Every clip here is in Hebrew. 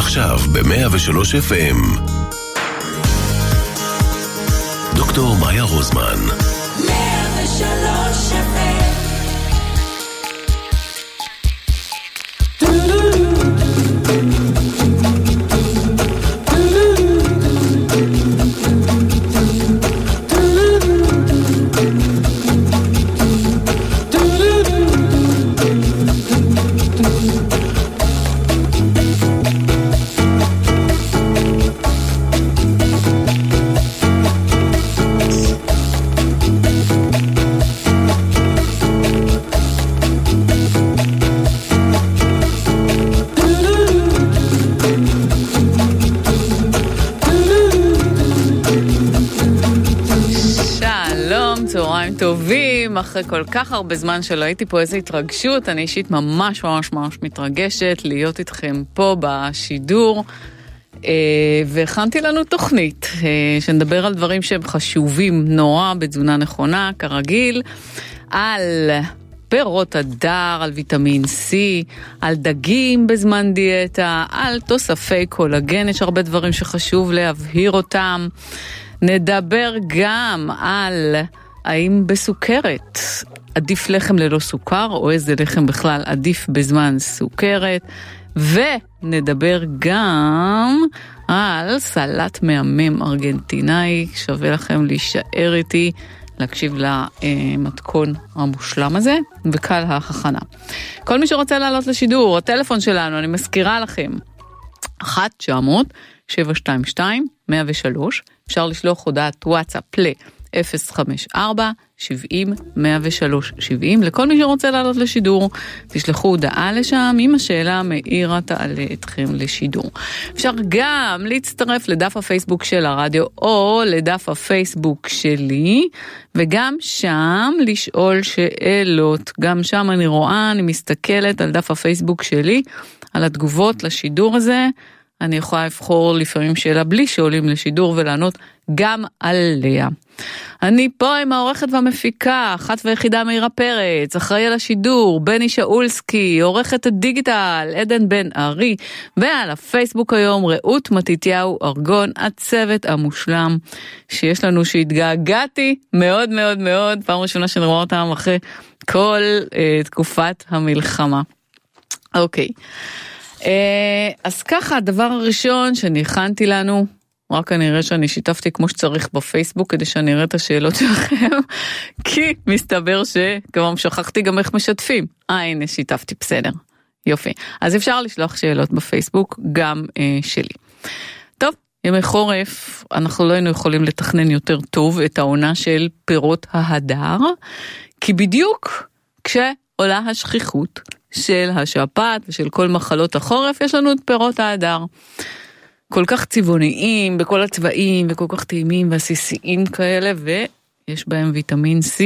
עכשיו ב-103 FM. דוקטור מאיה רוזמן. 103 FM. טובים, אחרי כל כך הרבה זמן שלא הייתי פה, איזו התרגשות, אני אישית ממש מתרגשת להיות איתכם פה בשידור, והכנתי לנו תוכנית שנדבר על דברים שהם חשובים נורא בתזונה נכונה, כרגיל, על פירות הדר, על ויטמין C, על דגים בזמן דיאטה, על תוספי קולגן, יש הרבה דברים שחשוב להבהיר אותם. נדבר גם על האם בסוכרת עדיף לחם ללא סוכר, או איזה לחם בכלל עדיף בזמן סוכרת, ונדבר גם על סלט מהמם ארגנטינאי, שווה לכם להישאר איתי, להקשיב למתכון המושלם הזה, וקל ההכנה. כל מי שרוצה לעלות לשידור, הטלפון שלנו, אני מזכירה לכם, 1-900-722-103, אפשר לשלוח הודעת וואטסאפ ל-054-70-103-70. לכל מי שרוצה לעלות לשידור, תשלחו הודעה לשם, עם השאלה מאירה תעלה אתכם לשידור. אפשר גם להצטרף לדף הפייסבוק של הרדיו, או לדף הפייסבוק שלי, וגם שם לשאול שאלות. גם שם אני רואה, אני מסתכלת על דף הפייסבוק שלי, על התגובות לשידור הזה, אני יכולה לבחור לפעמים שאלה בלי שעולים לשידור ולענות גם עליה. אני פה עם העורכת והמפיקה, אחת ויחידה מאירה פרץ, אחראי על השידור, בני שאולסקי, עורכת הדיגיטל, עדן בן ארי, ועל הפייסבוק היום, רעות מתיתיהו ארגון, הצוות המושלם שיש לנו, שהתגעגעתי מאוד מאוד מאוד, פעם ראשונה שאני רואה אותם אחרי כל תקופת המלחמה. אוקיי. אז ככה, הדבר הראשון שאני הכנתי לנו, רק אני אראה שאני שיתפתי כמו שצריך בפייסבוק, כדי שאני אראה את השאלות שלכם, כי מסתבר שכבר שכחתי גם איך משתפים. הנה, שיתפתי, בסדר. יופי. אז אפשר לשלוח שאלות בפייסבוק, גם שלי. טוב, ימי חורף, אנחנו לא היינו יכולים לתכנן יותר טוב את העונה של פירות ההדר, כי בדיוק כשעולה השכיחות של השפעת ושל כל מחלות החורף, יש לנו את פירות ההדר. כל כך צבעוניים, בכל הצבעים, וכל כך טעימים ועסיסיים כאלה, ויש בהם ויטמין C,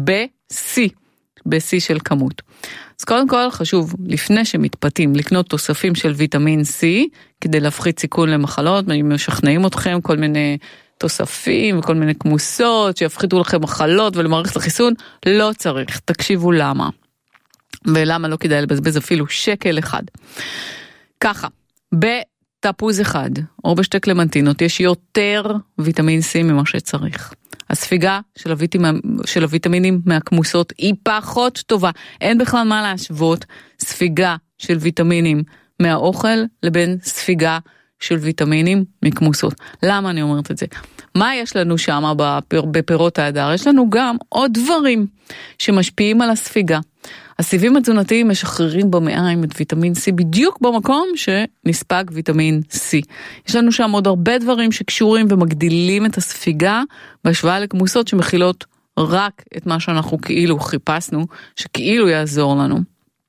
ב-C של כמות. אז קודם כל חשוב, לפני שמתפתים, לקנות תוספים של ויטמין C, כדי להפחית סיכון למחלות, משכנעים אתכם כל מיני תוספים וכל מיני כמוסות, שיפחיתו לכם מחלות ולמערכת החיסון, לא צריך, תקשיבו למה. ולמה לא כדאי לבזבז אפילו שקל אחד. ככה, בתפוז אחד, או בשתי קלמנטינות, יש יותר ויטמין C ממה שצריך. הספיגה של הוויטמינים מהכמוסות היא פחות טובה. אין בכלל מה להשוות ספיגה של ויטמינים מהאוכל לבין ספיגה של ויטמינים מכמוסות. למה אני אומרת את זה? מה יש לנו שם בפירות ההדר? יש לנו גם עוד דברים שמשפיעים על הספיגה. הסיבים התזונתיים משחררים במעיים את ויטמין C בדיוק במקום שנספג ויטמין C. יש לנו שם עוד הרבה דברים שקשורים ומגדילים את הספיגה בהשוואה לכמוסות שמכילות רק את מה שאנחנו כאילו חיפשנו, שכאילו יעזור לנו.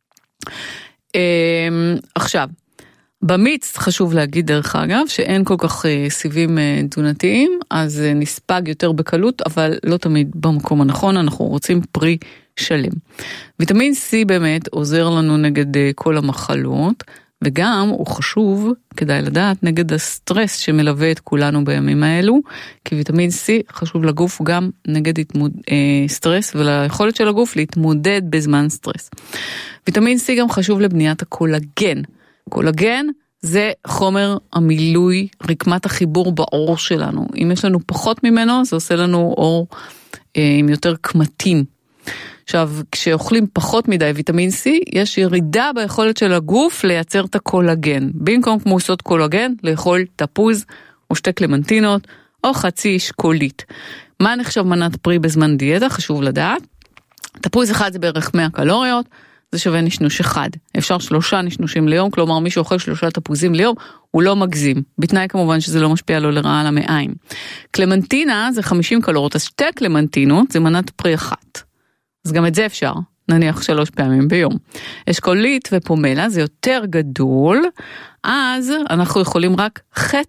עכשיו, במיץ חשוב להגיד דרך אגב שאין כל כך סיבים תזונתיים, אז נספג יותר בקלות, אבל לא תמיד במקום הנכון, אנחנו רוצים פרי שלם. ויטמין C באמת עוזר לנו נגד כל המחלות, וגם הוא חשוב, כדאי לדעת, נגד הסטרס שמלווה את כולנו בימים האלו, כי ויטמין C חשוב לגוף גם נגד סטרס, וליכולת של הגוף להתמודד בזמן סטרס. ויטמין C גם חשוב לבניית הקולגן. קולגן זה חומר המילוי, רקמת החיבור בעור שלנו. אם יש לנו פחות ממנו, זה עושה לנו עור עם יותר קמטים. עכשיו, כשאוכלים פחות מדי ויטמין C, יש ירידה ביכולת של הגוף לייצר את הקולגן. במקום כמו עושות קולגן, לאכול תפוז או שתי קלמנטינות, או חצי אשכולית. מה נחשב מנת פרי בזמן דיאטה? חשוב לדעת. תפוז אחד זה בערך 100 קלוריות, זה שווה נשנוש אחד. אפשר 3 נשנושים ליום, כלומר מי שאוכל 3 תפוזים ליום, הוא לא מגזים. בתנאי כמובן שזה לא משפיע לו לרעה על המעיים. קלמנטינה זה 50 קלוריות, אז 2 קלמנטינות זה מנת פרי אחת. אז גם את זה אפשר, נניח 3 פעמים ביום. אשכולית ופומלה זה יותר גדול, אז אנחנו יכולים רק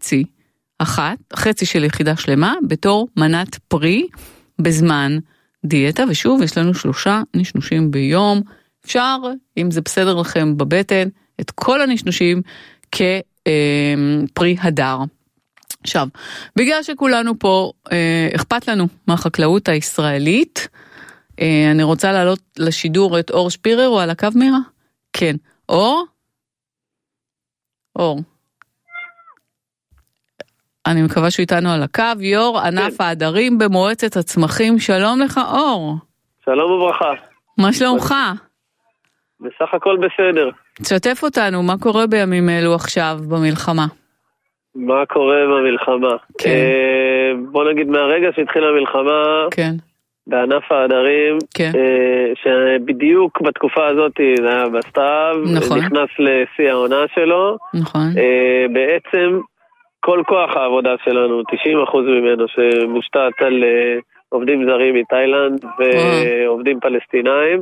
חצי של יחידה שלמה, בתור מנת פרי בזמן דיאטה, ושוב יש לנו 3 נשנושים ביום, אפשר, אם זה בסדר לכם בבטן, את כל הנשנושים כפרי הדר. עכשיו, בגלל שכולנו פה אכפת לנו מהחקלאות הישראלית, אני רוצה להעלות לשידור את אור שפירר, או על הקו מירה? כן. אור? אני מקווה שהוא איתנו על הקו. יור ענף העדרים במועצת הצמחים. שלום לך, אור. שלום וברכה. מה שלומך? בסך הכל בסדר. תשתף אותנו, מה קורה בימים אלו עכשיו במלחמה? מה קורה במלחמה? כן. בוא נגיד מהרגע שהתחילה המלחמה, כן. בענף העדרים, כן. שבדיוק בתקופה הזאת, זה היה בסתיו, נכון. נכנס לשיא העונה שלו. נכון. בעצם כל כוח העבודה שלנו, 90% ממנו, שמושתת על עובדים זרים מתאילנד ועובדים פלסטינאים,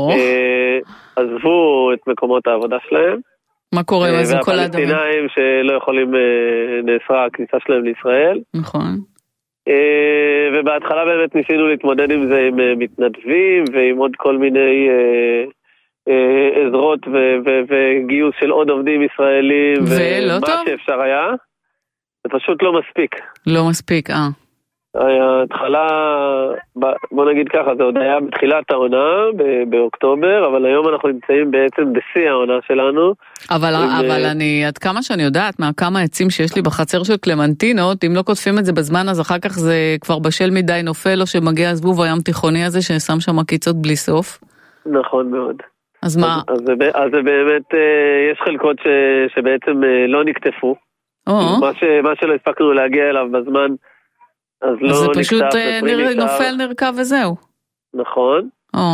עזבו את מקומות העבודה שלהם. מה קורה עם זה כל האדמים? והפלסטינאים שלא יכולים, נאסרה הכניסה שלהם לישראל. נכון. ובהתחלה באמת ניסינו להתמודד עם זה עם מתנדבים ועם עוד כל מיני עזרות וגיוס של עוד עובדים ישראלים. ולא טוב? ומה שאפשר היה, זה פשוט לא מספיק. לא מספיק, ההתחלה, בוא נגיד ככה, זה עוד היה בתחילת העונה, באוקטובר, אבל היום אנחנו נמצאים בעצם בשיא העונה שלנו. אבל אני, עד כמה שאני יודעת, מהכמה עצים שיש לי בחצר של קלמנטינות, אם לא כותפים את זה בזמן, אז אחר כך זה כבר בשל מדי נופל, או שמגיע הזבוב הים תיכוני הזה, ששם שם עקיצות בלי סוף. נכון מאוד. אז מה? אז זה באמת, יש חלקות שבעצם לא נקטפו. מה שלא הספקנו להגיע אליו בזמן, אז לא זה נקטף. פשוט נופל נרכב וזהו. נכון.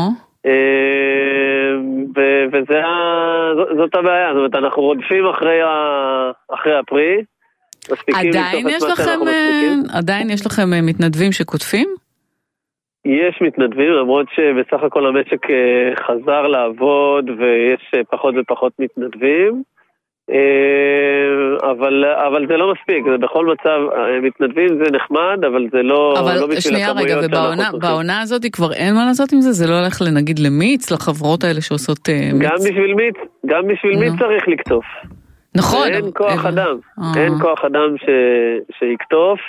וזאת הבעיה, זאת אומרת, אנחנו רודפים אחרי הפרי. עדיין יש לכם מתנדבים שכותפים? יש מתנדבים, למרות שבסך הכל המשק חזר לעבוד ויש פחות ופחות מתנדבים. אבל זה לא מספיק, זה בכל מצב, מתנדבים זה נחמד, אבל זה לא בשביל הכמויות שאנחנו צריכים. ובעונה הזאת כבר אין מה לעשות עם זה? זה לא הולך לנגיד למיץ, לחברות האלה שעושות מיץ? גם בשביל מיץ צריך לקטוף. נכון. אין כוח אדם, אין כוח אדם שיקטוף,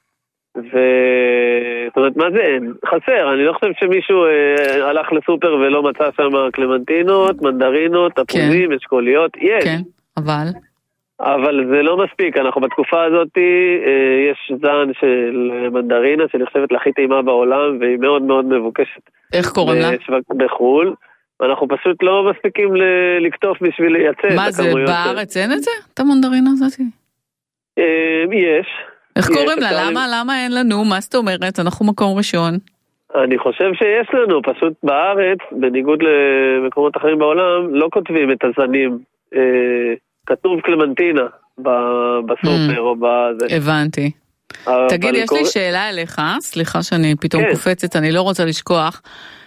זאת אומרת, מה זה אין? חסר, אני לא חושב שמישהו הלך לסופר ולא מצא שם קלמנטינות, מנדרינות, תפוזים, אשכוליות, יש. כן. אבל זה לא מספיק, אנחנו בתקופה הזאת, יש זן של מנדרינה שנחשבת להכי טעימה בעולם, והיא מאוד מאוד מבוקשת. איך קוראים לה? בחול, ואנחנו פשוט לא מספיקים לקטוף בשביל לייצא. מה זה, בארץ אין את זה? את המנדרינה הזאת? יש. איך קוראים לה? למה אין לנו? מה זאת אומרת? אנחנו מקום ראשון. אני חושב שיש לנו, פשוט בארץ, בניגוד למקומות אחרים בעולם, לא כותבים את הזנים. כתוב קלמנטינה בסופר או בזה. הבנתי. תגיד, יש לי שאלה אליך, סליחה שאני פתאום קופצת, אני לא רוצה לשכוח.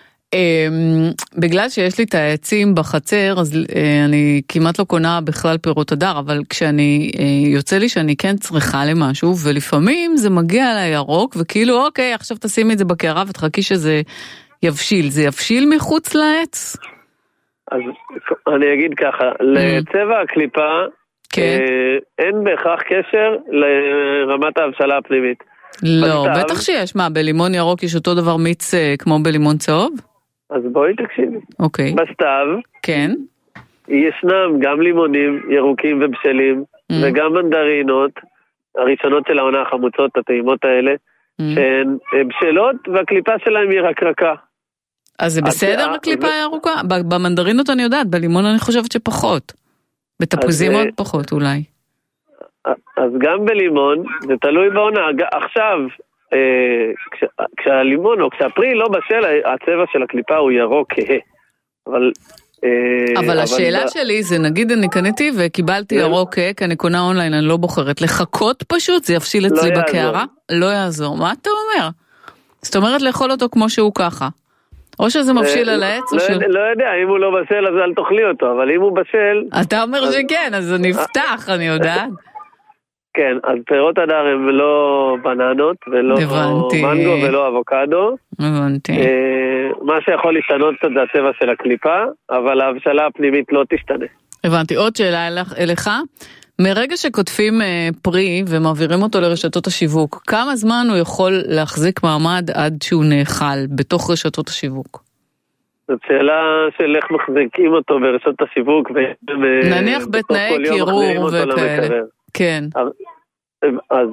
בגלל שיש לי את העצים בחצר, אז אני כמעט לא קונה בכלל פירות הדר, אבל כשאני יוצא לי שאני כן צריכה למשהו, ולפעמים זה מגיע לירוק, וכאילו אוקיי, עכשיו תשימי את זה בקערה ותחכי שזה יבשיל. זה יבשיל מחוץ לעץ? אז אני אגיד ככה, לצבע הקליפה אין בהכרח קשר לרמת ההבשלה הפנימית. לא, בטח שיש. מה, בלימון ירוק יש אותו דבר מיץ כמו בלימון צהוב? אז בואי תקשיבי. אוקיי. בסתיו, כן. ישנם גם לימונים ירוקים ובשלים וגם מנדרינות, הראשונות של העונה החמוצות, הטעימות האלה, שהן בשלות, והקליפה שלהם היא רקרקה. אז זה בסדר הקליפה היא ארוכה? במנדרינות אני יודעת, בלימון אני חושבת שפחות. בתפוזים עוד פחות אולי. אז גם בלימון, זה תלוי בעונה. עכשיו, כשהלימון או כשהפרי לא בשל, הצבע של הקליפה הוא ירוק כהה. אבל השאלה שלי זה, נגיד אני קניתי וקיבלתי ירוק כהה, כי אני קונה אונליין, אני לא בוחרת. לחכות פשוט, זה יפשיל אצלי בקערה? לא יעזור. מה אתה אומר? זאת אומרת לאכול אותו כמו שהוא ככה. או שזה מבשיל על העץ או שהוא... לא יודע, אם הוא לא בשל אז אל תאכלי אותו, אבל אם הוא בשל... אתה אומר שכן, אז זה נפתח, אני יודעת. כן, אז פירות הדר הם לא בננות, ולא מנגו ולא אבוקדו. הבנתי. מה שיכול להשתנות קצת זה הצבע של הקליפה, אבל ההבשלה הפנימית לא תשתנה. הבנתי. עוד שאלה אליך. מרגע שכותבים פרי ומעבירים אותו לרשתות השיווק, כמה זמן הוא יכול להחזיק מעמד עד שהוא נאכל בתוך רשתות השיווק? זאת שאלה של איך מחזיקים אותו ברשתות השיווק. נניח בתנאי קירור וכאלה. כן. אז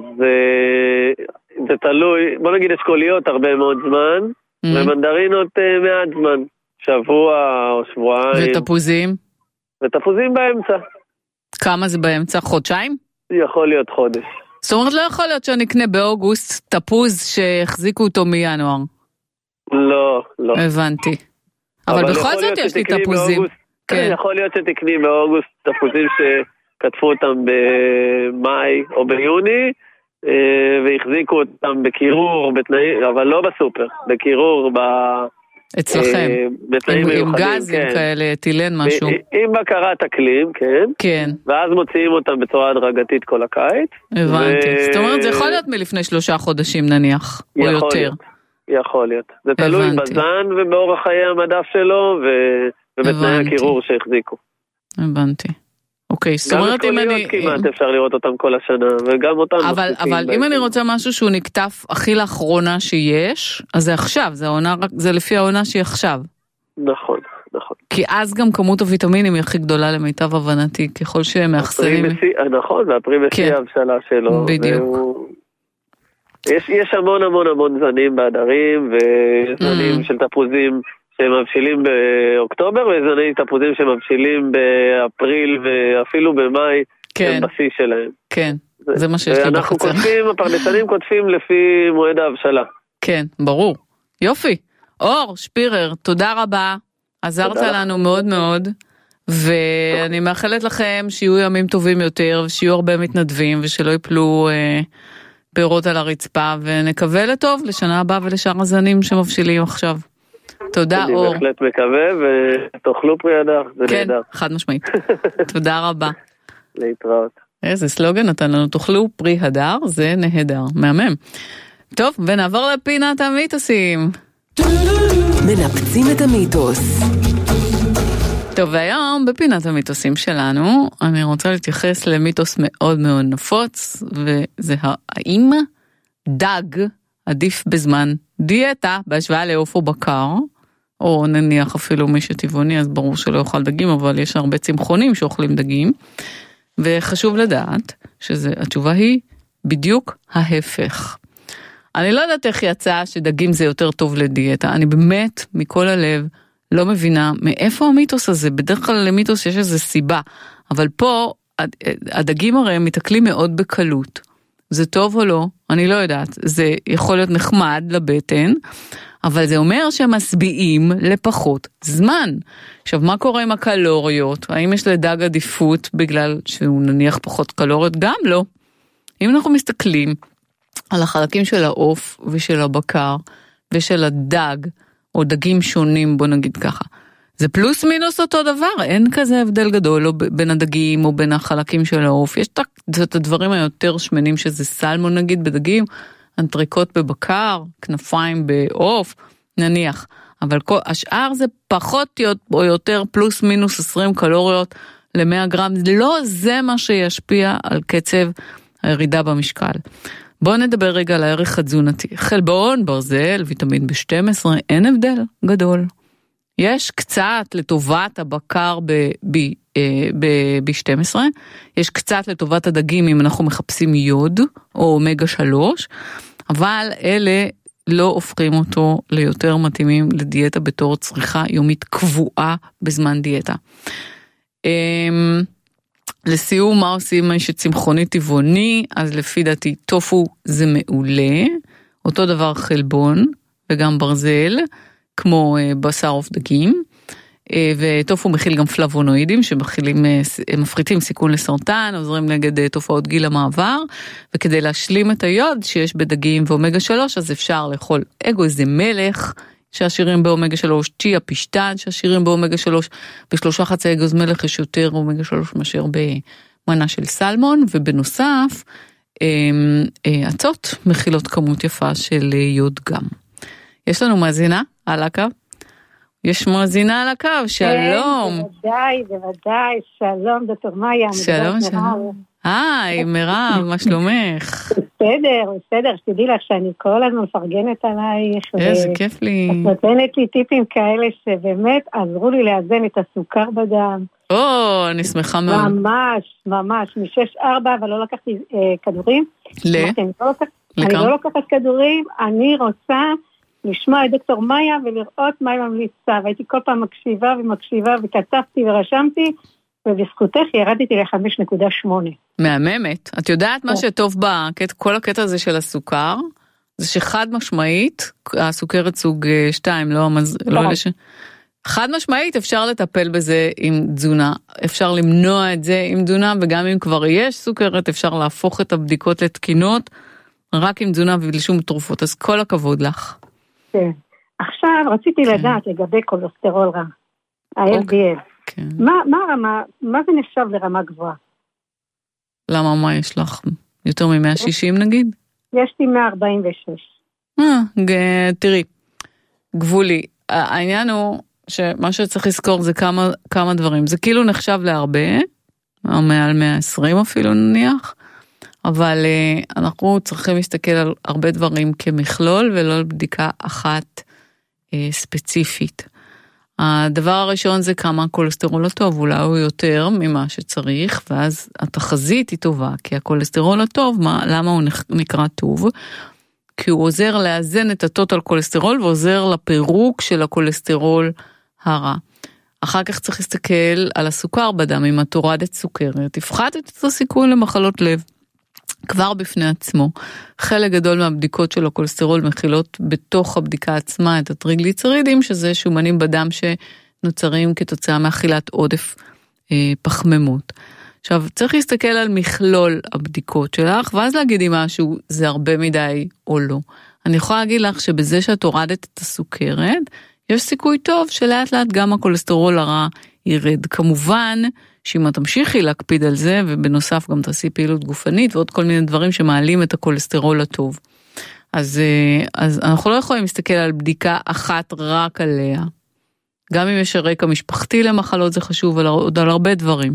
זה תלוי, בוא נגיד אשכוליות הרבה מאוד זמן, ומנדרינות מעט זמן, שבוע או שבועיים. ותפוזים? ותפוזים באמצע. כמה זה באמצע? חודשיים? יכול להיות חודש. זאת אומרת לא יכול להיות שאני אקנה באוגוסט תפוז שהחזיקו אותו מינואר. לא, לא. הבנתי. אבל בכל זאת יש לי תפוזים. יכול להיות שתקני באוגוסט תפוזים שכתפו אותם במאי או ביוני, והחזיקו אותם בקירור, אבל לא בסופר, בקירור אצלכם, עם גזים כאלה, תילן משהו. עם בקרת אקלים, כן. כן. ואז מוציאים אותם בצורה הדרגתית כל הקיץ. הבנתי. זאת אומרת, זה יכול להיות מלפני 3 חודשים נניח, או יותר. יכול להיות. זה תלוי בזן ובאורח חיי המדף שלו, ובתנאי הקירור שהחזיקו. הבנתי. אוקיי, זאת אומרת אם אני... גם כמעט אפשר לראות אותם כל השנה, וגם אותם... אבל אם אני רוצה משהו שהוא נקטף הכי לאחרונה שיש, אז זה עכשיו, זה לפי העונה שהיא עכשיו. נכון, נכון. כי אז גם כמות הוויטמינים היא הכי גדולה למיטב הבנתי, ככל שהם מאחסנים. נכון, והפרי בשיא ההבשלה שלו. בדיוק. יש המון המון המון זנים בעדרים, וזנים של תפוזים, שמבשילים באוקטובר, וזני תפוזים שמבשילים באפריל ואפילו במאי, הם בשיא שלהם. כן, זה מה שיש לי בחצר. אנחנו כותבים, הפרדסנים כותבים לפי מועד ההבשלה. כן, ברור. יופי. אור, שפירר, תודה רבה. עזרת לנו מאוד מאוד, ואני מאחלת לכם שיהיו ימים טובים יותר, ושיהיו הרבה מתנדבים, ושלא יפלו פירות על הרצפה, ונקווה לטוב לשנה הבאה ולשאר הזנים שמבשילים עכשיו. תודה אור. אני בהחלט מקווה, ותאכלו פרי הדר, זה נהדר. כן, חד משמעית. תודה רבה. להתראות. איזה סלוגן נתן לנו, תאכלו פרי הדר, זה נהדר, מהמם. טוב, ונעבור לפינת המיתוסים. מנפצים את המיתוס. טוב, והיום בפינת המיתוסים שלנו, אני רוצה להתייחס למיתוס מאוד מאוד נפוץ, וזה האם דג עדיף בזמן דיאטה בהשוואה לעוף או בקר, או נניח אפילו מי שטבעוני, אז ברור שלא יאכל דגים, אבל יש הרבה צמחונים שאוכלים דגים, וחשוב לדעת שהתשובה היא בדיוק ההפך. אני לא יודעת איך יצא שדגים זה יותר טוב לדיאטה, אני באמת מכל הלב לא מבינה מאיפה המיתוס הזה, בדרך כלל למיתוס יש איזו סיבה, אבל פה הדגים הרי מתעכלים מאוד בקלות, זה טוב או לא, אני לא יודעת, זה יכול להיות נחמד לבטן, אבל זה אומר שהם משביעים לפחות זמן. עכשיו, מה קורה עם הקלוריות? האם יש לדג עדיפות בגלל שהוא נניח פחות קלוריות? גם לא. אם אנחנו מסתכלים על החלקים של העוף ושל הבקר ושל הדג, או דגים שונים, בוא נגיד ככה, זה פלוס מינוס אותו דבר, אין כזה הבדל גדול לא בין הדגים או בין החלקים של העוף, יש את הדברים היותר שמנים שזה סלמון נגיד בדגים, אנטריקוט בבקר, כנפיים בעוף, נניח, אבל השאר זה פחות או יותר פלוס מינוס 20 קלוריות ל-100 גרם, לא זה מה שישפיע על קצב הירידה במשקל. בואו נדבר רגע על הערך התזונתי. חלבון, ברזל, ויטמין B12, אין הבדל גדול. יש קצת לטובת הבקר ב-B12, יש קצת לטובת הדגים אם אנחנו מחפשים יוד או אומגה 3, אבל אלה לא הופכים אותו ליותר מתאימים לדיאטה בתור צריכה יומית קבועה בזמן דיאטה. לסיום, מה עושים מי שצמחוני טבעוני? אז לפי דעתי טופו זה מעולה, אותו דבר חלבון וגם ברזל, כמו בשר עוף דגים, וטופו מכיל גם פלבונואידים שמפחיתים סיכון לסרטן, עוזרים נגד תופעות גיל המעבר, וכדי להשלים את היוד שיש בדגים ואומגה 3, אז אפשר לאכול אגוזי מלך, שעשירים באומגה 3, צ'יה פשטן שעשירים באומגה 3, בשלושה חצי אגוז מלך יש יותר אומגה 3 מאשר במנה של סלמון, ובנוסף, עצות מכילות כמות יפה של יוד גם. יש לנו מאזינה על הקו? יש מאזינה על הקו, שלום. בוודאי, שלום דוקטור מאיה. שלום, שלום. היי, מירב, מה שלומך? בסדר, שתדעי לך שאני כל הזמן מפרגנת עלייך. איזה כיף לי. את נותנת לי טיפים כאלה שבאמת עזרו לי לאזן את הסוכר בדם. אני שמחה מאוד. ממש, מ-6-4, אבל לא לקחתי כדורים. אני לא לוקחת כדורים, אני רוצה לשמוע את דוקטור מאיה ולראות מה היא ממליצה, והייתי כל פעם מקשיבה וכתבתי ורשמתי, ובזכותך ירדתי ל-5.8. מהממת. את יודעת מה שטוב בכל הקטע הזה של הסוכר? זה שחד משמעית, הסוכרת סוג 2, חד משמעית אפשר לטפל בזה עם תזונה, אפשר למנוע את זה עם תזונה, וגם אם כבר יש סוכרת, אפשר להפוך את הבדיקות לתקינות, רק עם תזונה ובלי שום תרופות, אז כל הכבוד לך. כן. עכשיו רציתי לדעת לגבי קולסטרול רע, ה-LDL. מה הרמה, מה זה נחשב לרמה גבוהה? למה, מה יש לך? יותר מ-160 נגיד? יש לי 146. תראי, גבולי. העניין הוא שמה שצריך לזכור זה כמה דברים. זה כאילו נחשב להרבה, או מעל 120 אפילו נניח, אבל אנחנו צריכים להסתכל על הרבה דברים כמכלול, ולא על בדיקה אחת ספציפית. הדבר הראשון זה כמה הקולסטרול הטוב, אולי הוא יותר ממה שצריך, ואז התחזית היא טובה, כי הקולסטרול הטוב, למה הוא נקרא טוב? כי הוא עוזר לאזן את הטוטל קולסטרול, ועוזר לפירוק של הקולסטרול הרע. אחר כך צריך להסתכל על הסוכר בדם, אם את הורדת סוכרת, תפחתת את הסיכון למחלות לב. כבר בפני עצמו, חלק גדול מהבדיקות של הקולסטרול מכילות בתוך הבדיקה עצמה את הטריגליצרידים, שזה שומנים בדם שנוצרים כתוצאה מאכילת עודף פחמימות. עכשיו, צריך להסתכל על מכלול הבדיקות שלך, ואז להגיד אם משהו זה הרבה מדי או לא. אני יכולה להגיד לך שבזה שאת הורדת את הסוכרת, יש סיכוי טוב שלאט לאט גם הקולסטרול הרע ירד. כמובן, שאם את תמשיכי להקפיד על זה, ובנוסף גם תעשי פעילות גופנית, ועוד כל מיני דברים שמעלים את הקולסטרול הטוב. אז אנחנו לא יכולים להסתכל על בדיקה אחת רק עליה. גם אם יש רקע משפחתי למחלות זה חשוב, אבל עוד על הרבה דברים.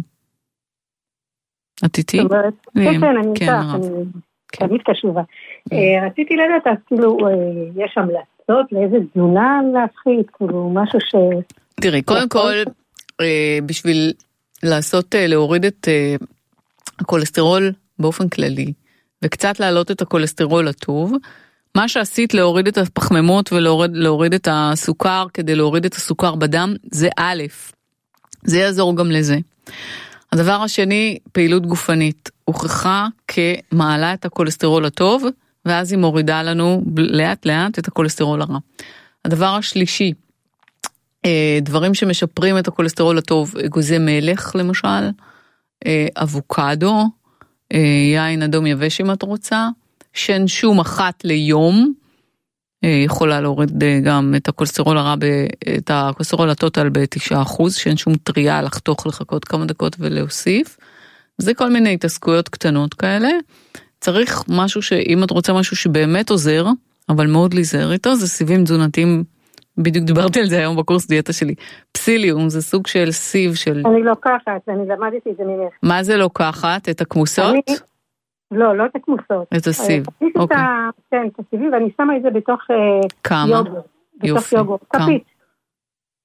את איתי? כן, אני איתך, אני תמיד קשובה. רציתי לדעת, אז כאילו, יש המלצות לאיזה תזונה להפחית, כאילו משהו ש... תראי, קודם כל, בשביל להוריד את הקולסטרול באופן כללי, וקצת להעלות את הקולסטרול הטוב, מה שעשית להוריד את הפחמימות ולהוריד את הסוכר, כדי להוריד את הסוכר בדם, זה א', זה יעזור גם לזה. הדבר השני, פעילות גופנית, הוכחה כמעלה את הקולסטרול הטוב, ואז היא מורידה לנו לאט לאט את הקולסטרול הרע. הדבר השלישי, דברים שמשפרים את הקולסטרול הטוב, אגוזי מלך למשל, אבוקדו, יין אדום יבש אם את רוצה, שן שום אחת ליום, יכולה להוריד גם את הקולסטרול הרע, את הקולסטרול הטוטל ב9%, שן שום טריה לחכות כמה דקות ולהוסיף, זה כל מיני התעסקויות קטנות כאלה, צריך משהו שאם את רוצה משהו שבאמת עוזר, אבל מאוד להיזהר איתו, זה סיבים תזונתיים, בדיוק דיברתי על זה היום בקורס דיאטה שלי, פסיליום זה סוג של סיב של... אני לוקחת, אני למדתי את זה ממך. מה זה לוקחת? את הכמוסות? לא את הכמוסות. את הסיב, אוקיי. כן, את הסיבים, ואני שמה את זה בתוך יוגורט. בתוך יוגורט, כפית.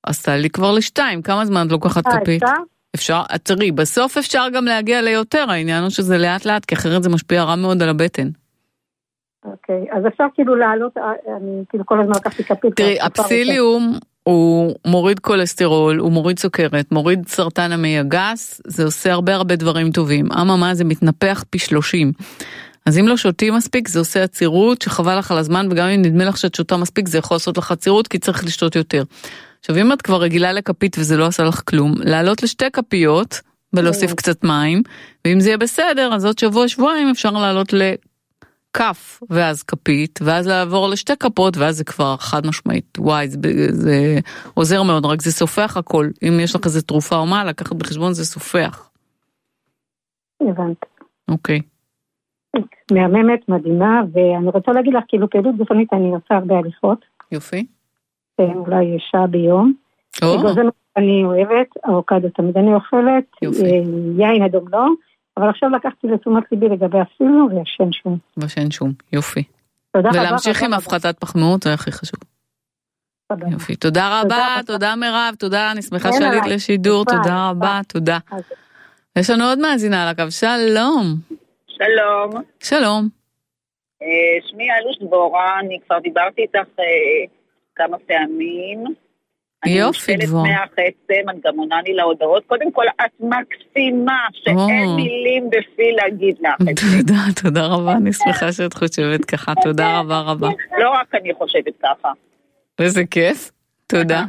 אז תעלי כבר לשתיים, כמה זמן את לוקחת כפית? אפשר, תראי, בסוף אפשר גם להגיע ליותר, העניין הוא שזה לאט לאט, כי אחרת זה משפיע רע מאוד על הבטן. אוקיי, אז אפשר כאילו לעלות, אני כאילו כל הזמן לקחתי כפית. תראי, הפסיליום הוא מוריד כולסטרול, הוא מוריד סוכרת, מוריד סרטן המעי הגס, זה עושה הרבה דברים טובים. אממה, זה מתנפח פי 30. אז אם לא שותים מספיק, זה עושה עצירות שחבל לך על הזמן, וגם אם נדמה לך שאת שותה מספיק, זה יכול לעשות לך עצירות, כי צריך לשתות יותר. עכשיו, אם את כבר רגילה לכפית וזה לא עשה לך כלום, לעלות לשתי כפיות, ולהוסיף קצת מים, ואם זה יהיה בסדר, אז עוד שבוע-שבועיים אפשר לעלות לכף, ואז כפית, ואז לעבור לשתי כפות, ואז זה כבר חד משמעית. וואי, זה עוזר מאוד, רק זה סופח הכל. אם יש לך איזה תרופה או מה, לקחת בחשבון, זה סופח. הבנת. אוקיי. מהממת, מדהימה, ואני רוצה להגיד לך, כאילו פעילות גופנית אני עושה הרבה הליכות. יופי. אולי שעה ביום. גוזן אני אוהבת, אבוקדו תמיד אני אוכלת, יין אדום לא, אבל עכשיו לקחתי לתשומת ליבי לגבי אפילו וישן שום. וישן שום, יופי. ולהמשיך עם הפחתת פחמימות, זה הכי חשוב. יופי, תודה רבה, תודה מירב, תודה, אני שמחה שעלית לשידור, תודה רבה, תודה. יש לנו עוד מאזינה על הקו, שלום. שלום. שלום. שמי אלוש דבורה, אני כבר דיברתי איתך כמה פעמים. יופי דבורה. אני משתלת מהחצם, את גם עונה לי להודעות. קודם כל, את מקסימה, שאין מילים בפי להגיד לך. תודה רבה, אני שמחה שאת חושבת ככה, תודה רבה. לא רק אני חושבת ככה. איזה כיף, תודה.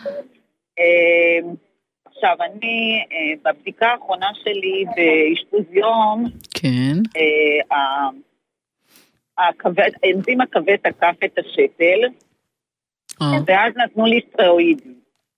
עכשיו, אני, בבדיקה האחרונה שלי באשפוז יום, כן. האנזים הכבד תקף את השתל, ואז נתנו לי סטרואידים.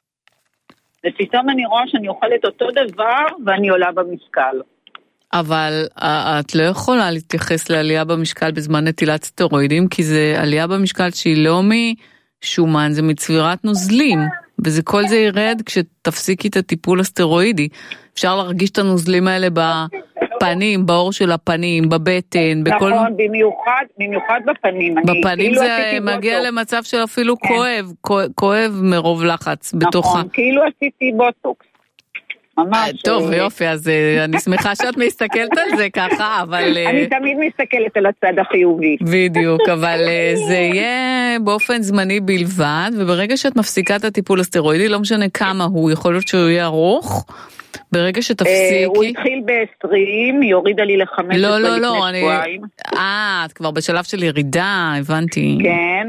ופתאום אני רואה שאני אוכלת אותו דבר, ואני עולה במשקל. אבל את לא יכולה להתייחס לעלייה במשקל בזמן נטילת סטרואידים, כי זה עלייה במשקל שהיא לא משומן, זה מצבירת נוזלים. וזה כל זה ירד כשתפסיקי את הטיפול הסטרואידי. אפשר להרגיש את הנוזלים האלה בפנים, באור של הפנים, בבטן, בכל... נכון, במיוחד בפנים. בפנים זה מגיע למצב של אפילו כואב מרוב לחץ בתוכה. נכון, כאילו עשיתי בוטוקס. ממש. טוב, יופי, אז אני שמחה שאת מסתכלת על זה ככה, אבל... אני תמיד מסתכלת על הצד החיובי. בדיוק, אבל זה יהיה באופן זמני בלבד, וברגע שאת מפסיקה את הטיפול הסטרואידי, לא משנה כמה הוא, יכול להיות שהוא יהיה ארוך, ברגע שתפסיקי... הוא התחיל ב-20, היא הורידה לי ל-15 לפני שבועיים. את כבר בשלב של ירידה, הבנתי. כן,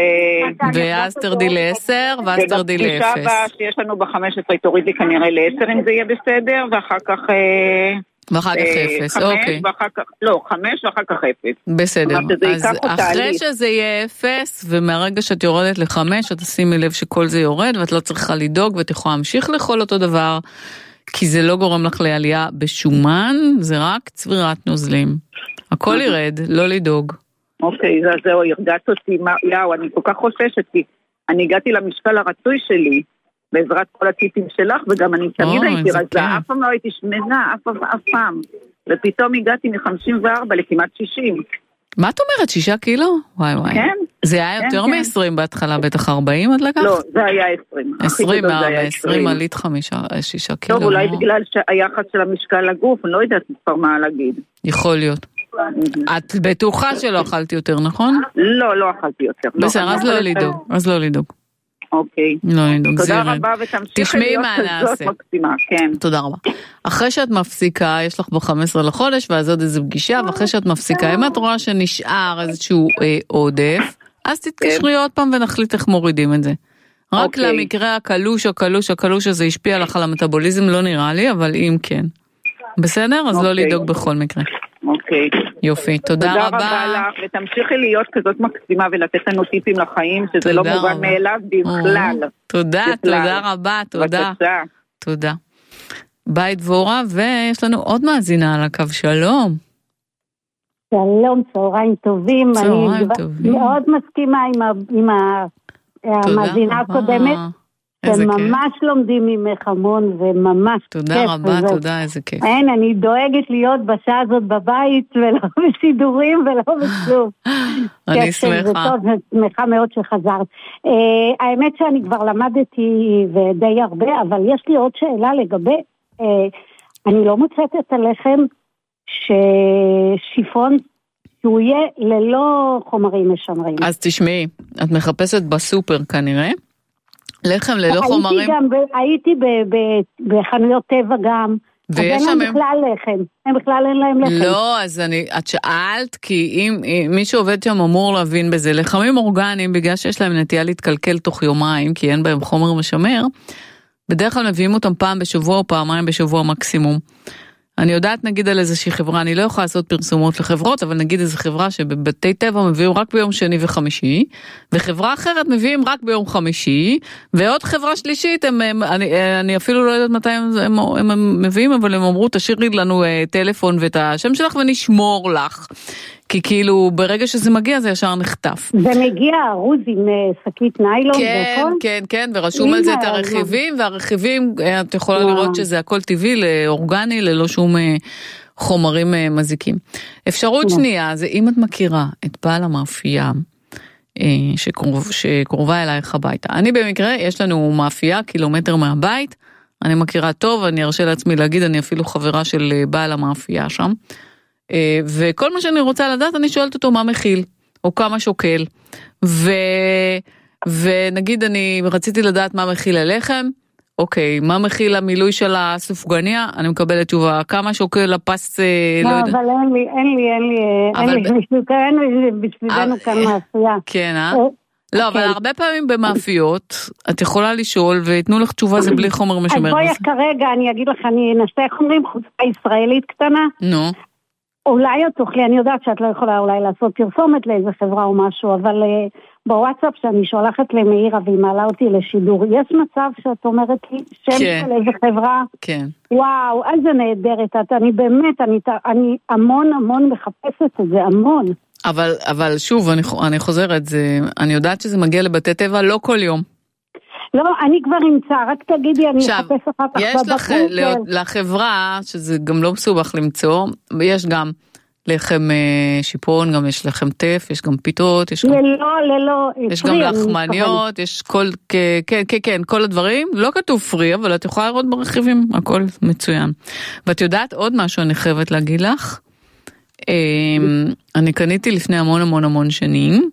ואז תרדי ל-10, ואז תרדי ל-0. ובפגישה הבאה שיש לנו ב-15 תוריד לי כנראה ל-10 אם זה יהיה בסדר, ואחר כך... ואחר כך 0, אוקיי. לא, 5 ואחר כך 0. בסדר, אז אחרי שזה יהיה 0, ומהרגע שאת יורדת ל-5, את תשימי לב שכל זה יורד, ואת לא צריכה לדאוג, ואת יכולה להמשיך לאכול אותו דבר, כי זה לא גורם לך לעלייה בשומן, זה רק צבירת נוזלים. הכל ירד, לא לדאוג. אוקיי, זהו, הרגעת אותי, יאו, אני כל כך חוששת, כי אני הגעתי למשקל הרצוי שלי, בעזרת כל הטיפים שלך, וגם אני תמיד הייתי רזה, אף פעם לא הייתי שמנה, אף פעם. ופתאום הגעתי מ-54 לכמעט 60. מה את אומרת, 6 קילו? וואי. כן. זה היה יותר מ-20 בהתחלה, בטח 40 עד לקחת? לא, זה היה 20. 20 עלית 6 קילו. טוב, אולי בגלל היחס של המשקל לגוף, אני לא יודעת כבר מה להגיד. יכול להיות. את בטוחה שלא אכלתי יותר, נכון? לא אכלתי יותר. בסדר, אז לא לדאוג. אוקיי. תודה רבה ותמשיכי להיות כזאת מקסימה, כן. תודה רבה. אחרי שאת מפסיקה, יש לך ב-15 לחודש, ואז עוד איזו פגישה, ואחרי שאת מפסיקה, אם את רואה שנשאר איזשהו עודף, אז תתקשרי עוד פעם ונחליט איך מורידים את זה. רק למקרה הקלוש הזה השפיע לך על המטאבוליזם, לא נראה לי, אבל אם כן. בסדר? אז לא לדאוג בכל מקרה. אוקיי. יופי, תודה רבה. תודה רבה לך, ותמשיכי להיות כזאת מקסימה ולתת לנו טיפים לחיים, שזה לא מובן מאליו בכלל. תודה רבה, תודה. תודה. ביי דבורה, ויש לנו עוד מאזינה על הקו, שלום. שלום, צהריים טובים. אני מאוד מסכימה עם המאזינה הקודמת. וממש לומדים ממך המון, וממש כיף. תודה רבה, תודה, איזה כיף. אין, אני דואגת להיות בשעה הזאת בבית, ולא בשידורים ולא בכלום. אני שמחה. אני שמחה מאוד שחזרת. האמת שאני כבר למדתי ודי הרבה, אבל יש לי עוד שאלה לגבי, אני לא מוצאת את הלחם ששיפון, שהוא יהיה ללא חומרים משמרים. אז תשמעי, את מחפשת בסופר כנראה, לחם ללא חומרים. הייתי בחנויות טבע גם, אז אין להם בכלל לחם, הם בכלל אין להם לחם. לא, אז את שאלת, כי אם מי שעובד שם אמור להבין בזה, לחמים אורגניים, בגלל שיש להם נטייה להתקלקל תוך יומיים, כי אין בהם חומר משמר, בדרך כלל מביאים אותם פעם בשבוע או פעמיים בשבוע מקסימום. אני יודעת נגיד על איזושהי חברה, אני לא יכולה לעשות פרסומות לחברות, אבל נגיד איזו חברה שבבתי טבע מביאים רק ביום שני וחמישי, וחברה אחרת מביאים רק ביום חמישי, ועוד חברה שלישית, אני אפילו לא יודעת מתי הם מביאים, אבל הם אמרו, תשאירי לנו טלפון ואת השם שלך ונשמור לך. כי כאילו ברגע שזה מגיע זה ישר נחטף. זה מגיע ארוז עם שקית ניילון והכל? כן, כן, ורשום על זה את הרכיבים, והרכיבים, את יכולה לראות שזה הכל טבעי, לאורגני, ללא שום חומרים מזיקים. אפשרות שנייה, זה אם את מכירה את בעל המאפייה, שקרובה אלייך הביתה. אני במקרה, יש לנו מאפייה קילומטר מהבית, אני מכירה טוב, אני ארשה לעצמי להגיד, אני אפילו חברה של בעל המאפייה שם, וכל מה שאני רוצה לדעת, אני שואלת אותו מה מכיל, או כמה שוקל, ונגיד אני רציתי לדעת מה מכיל הלחם, אוקיי, מה מכיל המילוי של הסופגניה, אני מקבלת תשובה, כמה שוקל הפס, לא יודע. אבל אין לי, בשבילנו כאן מאפייה. כן, לא, אבל הרבה פעמים במאפיות, את יכולה לשאול, ויתנו לך תשובה, זה בלי חומר משמר. אז בואי כרגע, אני אגיד לך, אני אנסה חומרים חוצה ישראלית קטנה. נו. אולי את תוכלי, אני יודעת שאת לא יכולה אולי לעשות פרסומת לאיזה חברה או משהו, אבל בוואטסאפ שאני שולחת למאירה והיא מעלה אותי לשידור, יש מצב שאת אומרת לי שם של איזה חברה? כן. וואו, איזה נהדרת, אני באמת, אני המון מחפשת את זה, המון. אבל שוב, אני חוזרת, אני יודעת שזה מגיע לבתי טבע לא כל יום. לא, אני כבר אמצא, רק תגידי, אני אחפש אחר כך. יש לך לחברה, שזה גם לא מסובך למצוא, יש גם לחם שיפון, גם יש לחם טף, יש גם פיתות, יש גם לחמניות, יש כל הדברים, לא כתוב פרי, אבל את יכולה לראות ברכיבים, הכל מצוין. ואת יודעת עוד משהו אני חייבת להגיד לך, אני קניתי לפני המון שנים,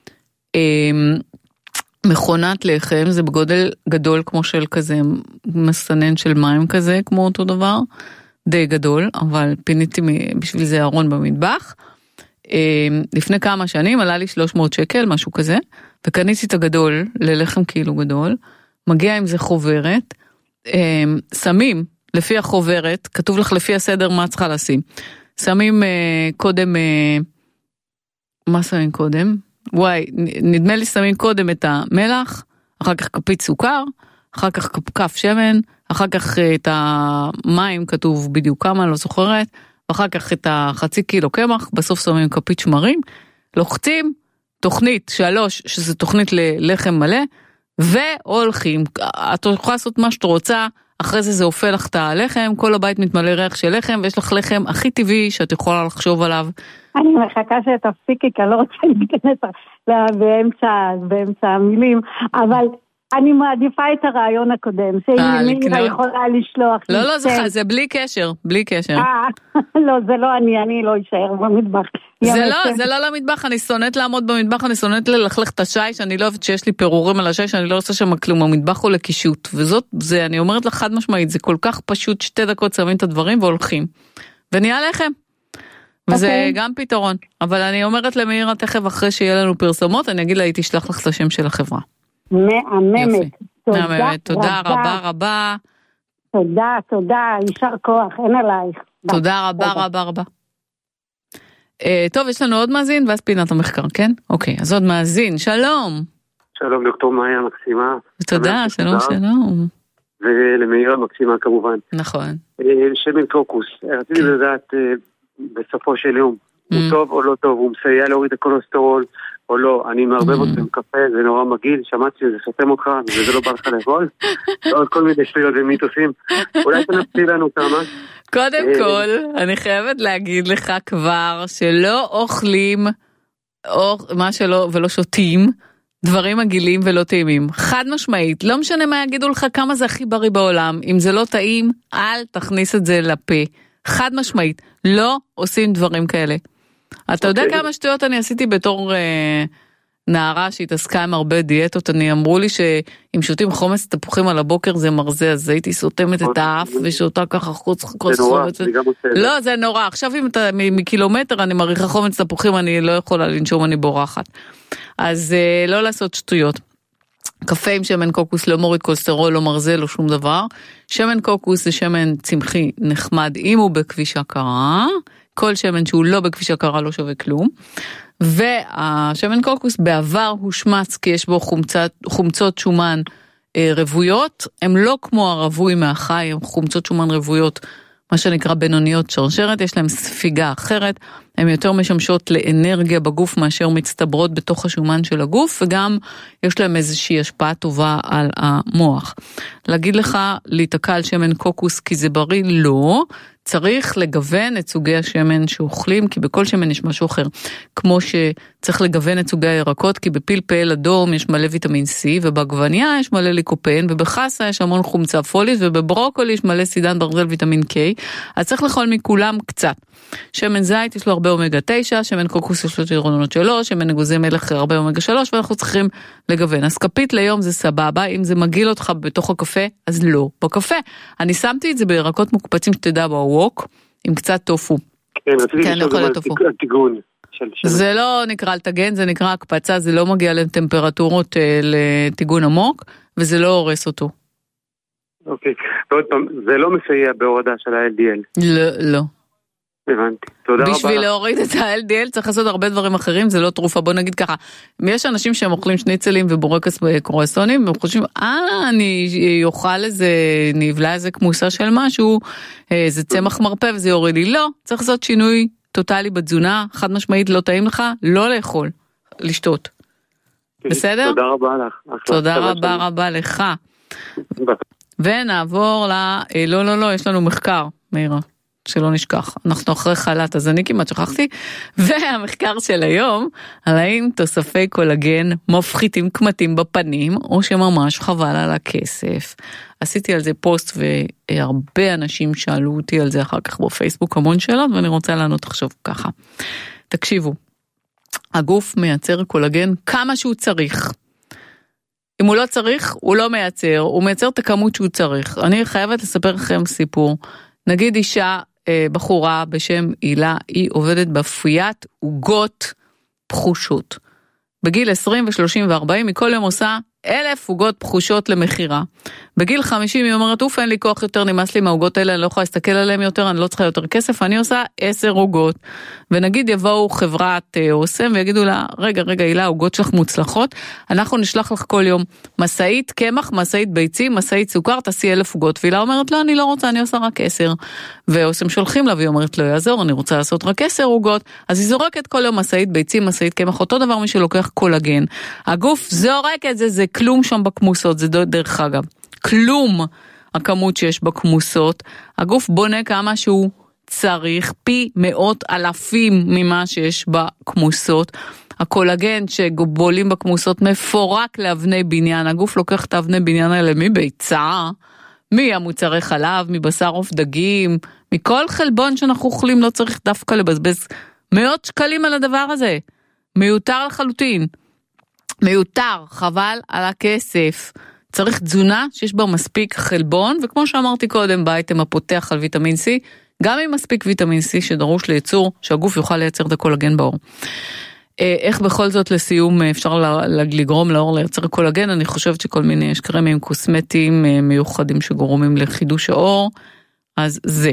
מכונת לחם, זה בגודל גדול כמו של כזה, מסנן של מים כזה, כמו אותו דבר, די גדול, אבל פיניתי בשביל זה ארון במטבח. לפני כמה שנים עלה לי 300 שקל, משהו כזה, וקניתי את הגדול, ללחם כאילו גדול, מגיע עם זה חוברת, שמים לפי החוברת, כתוב לך לפי הסדר מה צריכה לשים, שמים קודם, מה שמים קודם? וואי, נדמה לי שמים קודם את המלח, אחר כך כפית סוכר, אחר כך כף שמן, אחר כך את המים, כתוב בדיוק כמה, לא זוכרת, ואחר כך את החצי קילו קמח, בסוף שמים כפית שמרים, לוחצים, תוכנית 3, שזה תוכנית ללחם מלא, והולכים, את יכולה לעשות מה שאת רוצה, אחרי זה אופה לך את הלחם, כל הבית מתמלא ריח של לחם, ויש לך לחם הכי טבעי שאת יכולה לחשוב עליו. אני מחכה שתפסיקי, כי אני לא רוצה להתכנס באמצע המילים, אבל אני מעדיפה את הרעיון הקודם, שאם מירה יכולה לשלוח. לא, זה בלי קשר, בלי קשר. לא, זה לא אני לא אשאר במטבח. זה לא למטבח, אני שונאת לעמוד במטבח, אני שונאת ללכלך את השי, שאני לא אוהבת שיש לי פירורים על השי, שאני לא עושה שם כלום, המטבח הוא לקישוט, זה אני אומרת לך חד משמעית, זה כל כך פשוט, 2 דקות שמים את הדברים והולכים, ונהיה לכם. וזה גם פתרון, אבל אני אומרת למאירה תכף אחרי שיהיה לנו פרסומות, אני אגיד לה, היא תשלח לך את השם של החברה. מהממת. תודה רבה. תודה, יישר כוח, אין עלייך. תודה רבה. טוב, יש לנו עוד מאזין, ואז פינת המחקר, כן? אוקיי, אז עוד מאזין, שלום. שלום, דוקטור מאיה מקסימה. תודה, שלום. ולמאירה מקסימה כמובן. נכון. שמן קוקוס, רציתי לדעת בסופו של יום, הוא טוב או לא טוב, הוא מסייע להוריד הכולסטרול או לא, אני מערבב אותו עם קפה, זה נורא מגעיל, שמעתי שזה סותם אותך, וזה לא בא לך לאכול, עוד כל מיני שטויות ומיתוסים, אולי תנסי לנו כמה. קודם כל, אני חייבת להגיד לך כבר, שלא אוכלים מה שלא ולא שותים, דברים מגעילים ולא טעימים. חד משמעית, לא משנה מה יגידו לך כמה זה הכי בריא בעולם, אם זה לא טעים, אל תכניס את זה לפה. חד משמעית, לא עושים דברים כאלה. אתה יודע כמה שטויות אני עשיתי בתור נערה שהתעסקה עם הרבה דיאטות, אמרו לי שאם שותים חומץ תפוחים על הבוקר זה מרזה, אז הייתי סותמת את האף ושותה ככה חוץ חומץ. לא, זה נורא. עכשיו אם אתה מקילומטר אני מריחה חומץ תפוחים, אני לא יכולה לנשום, אני בורחת. אז לא לעשות שטויות. קפה עם שמן קוקוס לא מוריד כולסטרול, לא מרזה, לא שום דבר. שמן קוקוס זה שמן צמחי נחמד, אם הוא בכבישה קרה, כל שמן שהוא לא בכבישה קרה לא שווה כלום. והשמן קוקוס בעבר הושמץ כי יש בו חומצות שומן רבויות, הם לא כמו הרווי מהחי, הם חומצות שומן רבויות, מה שנקרא בינוניות שרשרת, יש להם ספיגה אחרת, הן יותר משמשות לאנרגיה בגוף מאשר מצטברות בתוך השומן של הגוף, וגם יש להם איזושהי השפעה טובה על המוח. להגיד לך להתקע על שמן קוקוס כי זה בריא, לא, צריך לגוון את סוגי השמן שאוכלים, כי בכל שמן יש משהו אחר. כמו שצריך לגוון את סוגי הירקות, כי בפלפל אדום יש מלא ויטמין C, ובגווניה יש מלא ליקופן, ובחסה יש המון חומצה פולית, ובברוקולי יש מלא סידן ברזל ויטמין K, אז צריך לאכול מכולם קצת. שמן זית יש לו הרבה אומגה 9, שמן קוקוס יש לו יתרונות שלו, שמן אגוזי מלח הרבה אומגה 3, ואנחנו צריכים לגוון. אז כפית ליום זה סבבה, אם זה מגיל אותך בתוך הקפה, אז לא בקפה. אני שמתי את זה בירקות מוקפצים שתדע בווק, עם קצת טופו. כן, רציתי לשאול גם על טיגון. זה לא נקרא לטגן, זה נקרא הקפצה, זה לא מגיע לטמפרטורות לטיגון עמוק, וזה לא הורס אותו. אוקיי, ועוד פעם, זה לא מסייע בהורדה של ה-LDL? לא. הבנתי, תודה רבה. בשביל להוריד את ה-LDL צריך לעשות הרבה דברים אחרים, זה לא תרופה, בוא נגיד ככה, יש אנשים שהם אוכלים שניצלים ובורקס קרואסונים, והם חושבים, אני יאכל איזה, נבלה איזה כמוסה של משהו, זה צמח מרפא וזה יוריד לי, לא, צריך לעשות שינוי טוטלי בתזונה, חד משמעית לא טעים לך, לא לאכול, לשתות. בסדר? תודה רבה לך. תודה רבה לך. ונעבור לא, יש לנו מחקר, מאירה. שלא נשכח, אנחנו אחרי חלת, אז אני כמעט שכחתי, והמחקר של היום, על האם תוספי קולגן מפחיתים קמטים בפנים, או שממש חבל על הכסף. עשיתי על זה פוסט, והרבה אנשים שאלו אותי על זה אחר כך בפייסבוק, המון שאלות, ואני רוצה לענות עכשיו ככה. תקשיבו, הגוף מייצר קולגן כמה שהוא צריך. אם הוא לא צריך, הוא לא מייצר, הוא מייצר את הכמות שהוא צריך. אני חייבת לספר לכם סיפור, נגיד אישה, בחורה בשם הילה, היא עובדת באפיית עוגות פחושות. בגיל 20 ו-30 ו-40 היא כל יום עושה 1,000 עוגות פחושות למחירה. בגיל 50 היא אומרת, אין לי כוח יותר, נמאס לי מהעוגות האלה, אני לא יכולה להסתכל עליהם יותר, אני לא צריכה יותר כסף, אני עושה 10 עוגות. ונגיד יבואו חברת אוסם ויגידו לה, רגע, הילה, העוגות שלך מוצלחות, אנחנו נשלח לך כל יום מסעית קמח, מסעית ביצים, מסעית סוכר, תעשי 1,000 עוגות. והילה אומרת, לא, אני לא רוצה, אני עושה רק 10. ואוסם שולחים לה, והיא אומרת, לא יעזור, אני רוצה לעשות רק 10 עוגות. אז היא זורקת כל יום מסעית ביצים, מסעית קמח, אותו דבר מי שלוקח קולגן. הגוף זורק את זה, זה כלום שם בכמוסות, זה דרך אגב. כלום הכמות שיש בכמוסות, הגוף בונה כמה שהוא צריך, פי מאות אלפים ממה שיש בכמוסות, הקולגן שבולים בכמוסות מפורק לאבני בניין, הגוף לוקח את האבני בניין האלה מביצה, מהמוצרי חלב, מבשר עוף דגים, מכל חלבון שאנחנו אוכלים, לא צריך דווקא לבזבז מאות שקלים על הדבר הזה, מיותר לחלוטין, מיותר, חבל על הכסף, צריך תזונה שיש בה מספיק חלבון, וכמו שאמרתי קודם, באייטם הפותח על ויטמין C, גם עם מספיק ויטמין C שדרוש לייצור, שהגוף יוכל לייצר את הקולגן בעור. איך בכל זאת לסיום אפשר לגרום לעור לייצר קולגן? אני חושבת שכל מיני יש קרמים קוסמטיים מיוחדים שגורמים לחידוש העור, אז זה.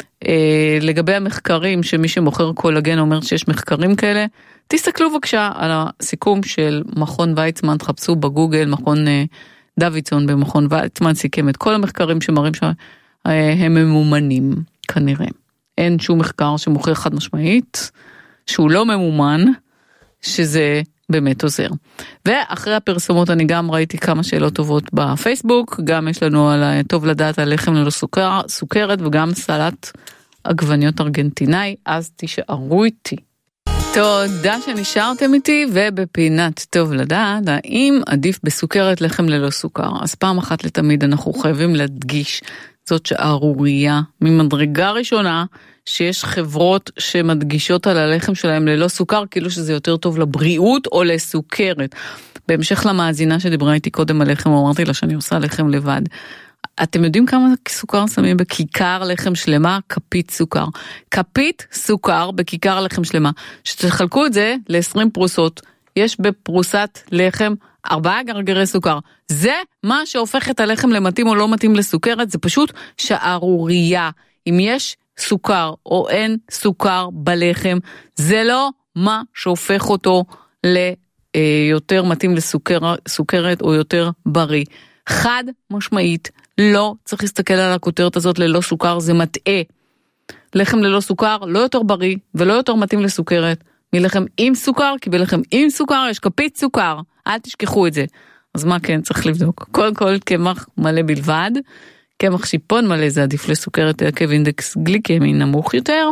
לגבי המחקרים, שמי שמוכר קולגן אומר שיש מחקרים כאלה, תסתכלו בבקשה על הסיכום של מכון ויצמן, תחפשו בגוגל, מכון דוידסון במכון ויצמן סיכם את כל המחקרים שמראים שהם ממומנים כנראה. אין שום מחקר שמוכר חד משמעית שהוא לא ממומן, שזה באמת עוזר. ואחרי הפרסומות אני גם ראיתי כמה שאלות טובות בפייסבוק, גם יש לנו על טוב לדעת על לחם ללא סוכרת, וגם סלט עגבניות ארגנטינאי, אז תישארו איתי. תודה שנשארתם איתי, ובפינת טוב לדעת, האם עדיף בסוכרת לחם ללא סוכר? אז פעם אחת לתמיד אנחנו חייבים להדגיש, זאת שערוריה ממדרגה ראשונה, שיש חברות שמדגישות על הלחם שלהם ללא סוכר, כאילו שזה יותר טוב לבריאות או לסוכרת. בהמשך למאזינה שדיברה איתי קודם על לחם, אמרתי לה שאני עושה לחם לבד. אתם יודעים כמה סוכר שמים בכיכר לחם שלמה? כפית סוכר. כפית סוכר בכיכר לחם שלמה. שתחלקו את זה ל-20 פרוסות. יש בפרוסת לחם 4 גרגרי סוכר. זה מה שהופך את הלחם למתאים או לא מתאים לסוכרת. זה פשוט שערוריה. אם יש סוכר או אין סוכר בלחם, זה לא מה שהופך אותו ליותר מתאים לסוכרת או יותר בריא. חד משמעית, לא צריך להסתכל על הכותרת הזאת ללא סוכר, זה מטעה. לחם ללא סוכר לא יותר בריא ולא יותר מתאים לסוכרת מלחם עם סוכר, כי בלחם עם סוכר יש כפית סוכר, אל תשכחו את זה. אז מה כן צריך לבדוק? קודם כל קמח מלא בלבד, קמח שיפון מלא זה עדיף לסוכרת עקב אינדקס גליקמי נמוך יותר.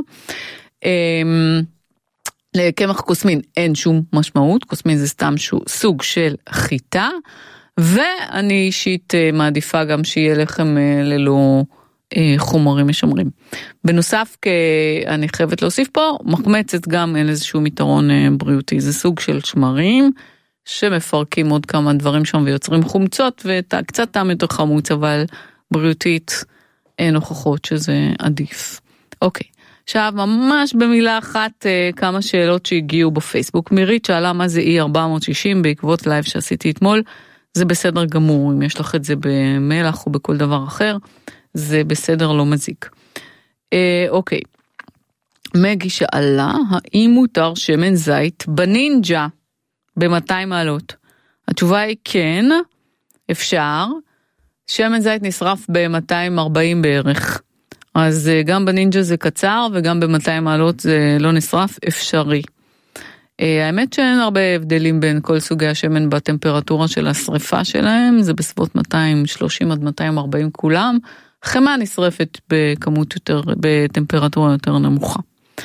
לקמח קוסמין אין שום משמעות, קוסמין זה סתם סוג של חיטה, ואני אישית מעדיפה גם שיהיה לחם ללא חומרים משמרים. בנוסף, אני חייבת להוסיף פה, מחמצת גם אין איזשהו יתרון בריאותי, זה סוג של שמרים, שמפרקים עוד כמה דברים שם ויוצרים חומצות, וקצת טעם יותר חמוץ, אבל בריאותית אין הוכחות שזה עדיף. אוקיי, עכשיו ממש במילה אחת כמה שאלות שהגיעו בפייסבוק. מירית שאלה מה זה E460 בעקבות לייב שעשיתי אתמול, זה בסדר גמור, אם יש לך את זה במלח או בכל דבר אחר, זה בסדר לא מזיק. אוקיי, מגי שאלה, האם מותר שמן זית בנינג'ה ב-200 מעלות? התשובה היא כן, אפשר, שמן זית נשרף ב-240 בערך, אז גם בנינג'ה זה קצר וגם ב-200 מעלות זה לא נשרף, אפשרי. האמת שאין הרבה הבדלים בין כל סוגי השמן בטמפרטורה של השריפה שלהם, זה בסביבות 230 עד 240 כולם, חמה נשרפת בכמות יותר, בטמפרטורה יותר נמוכה.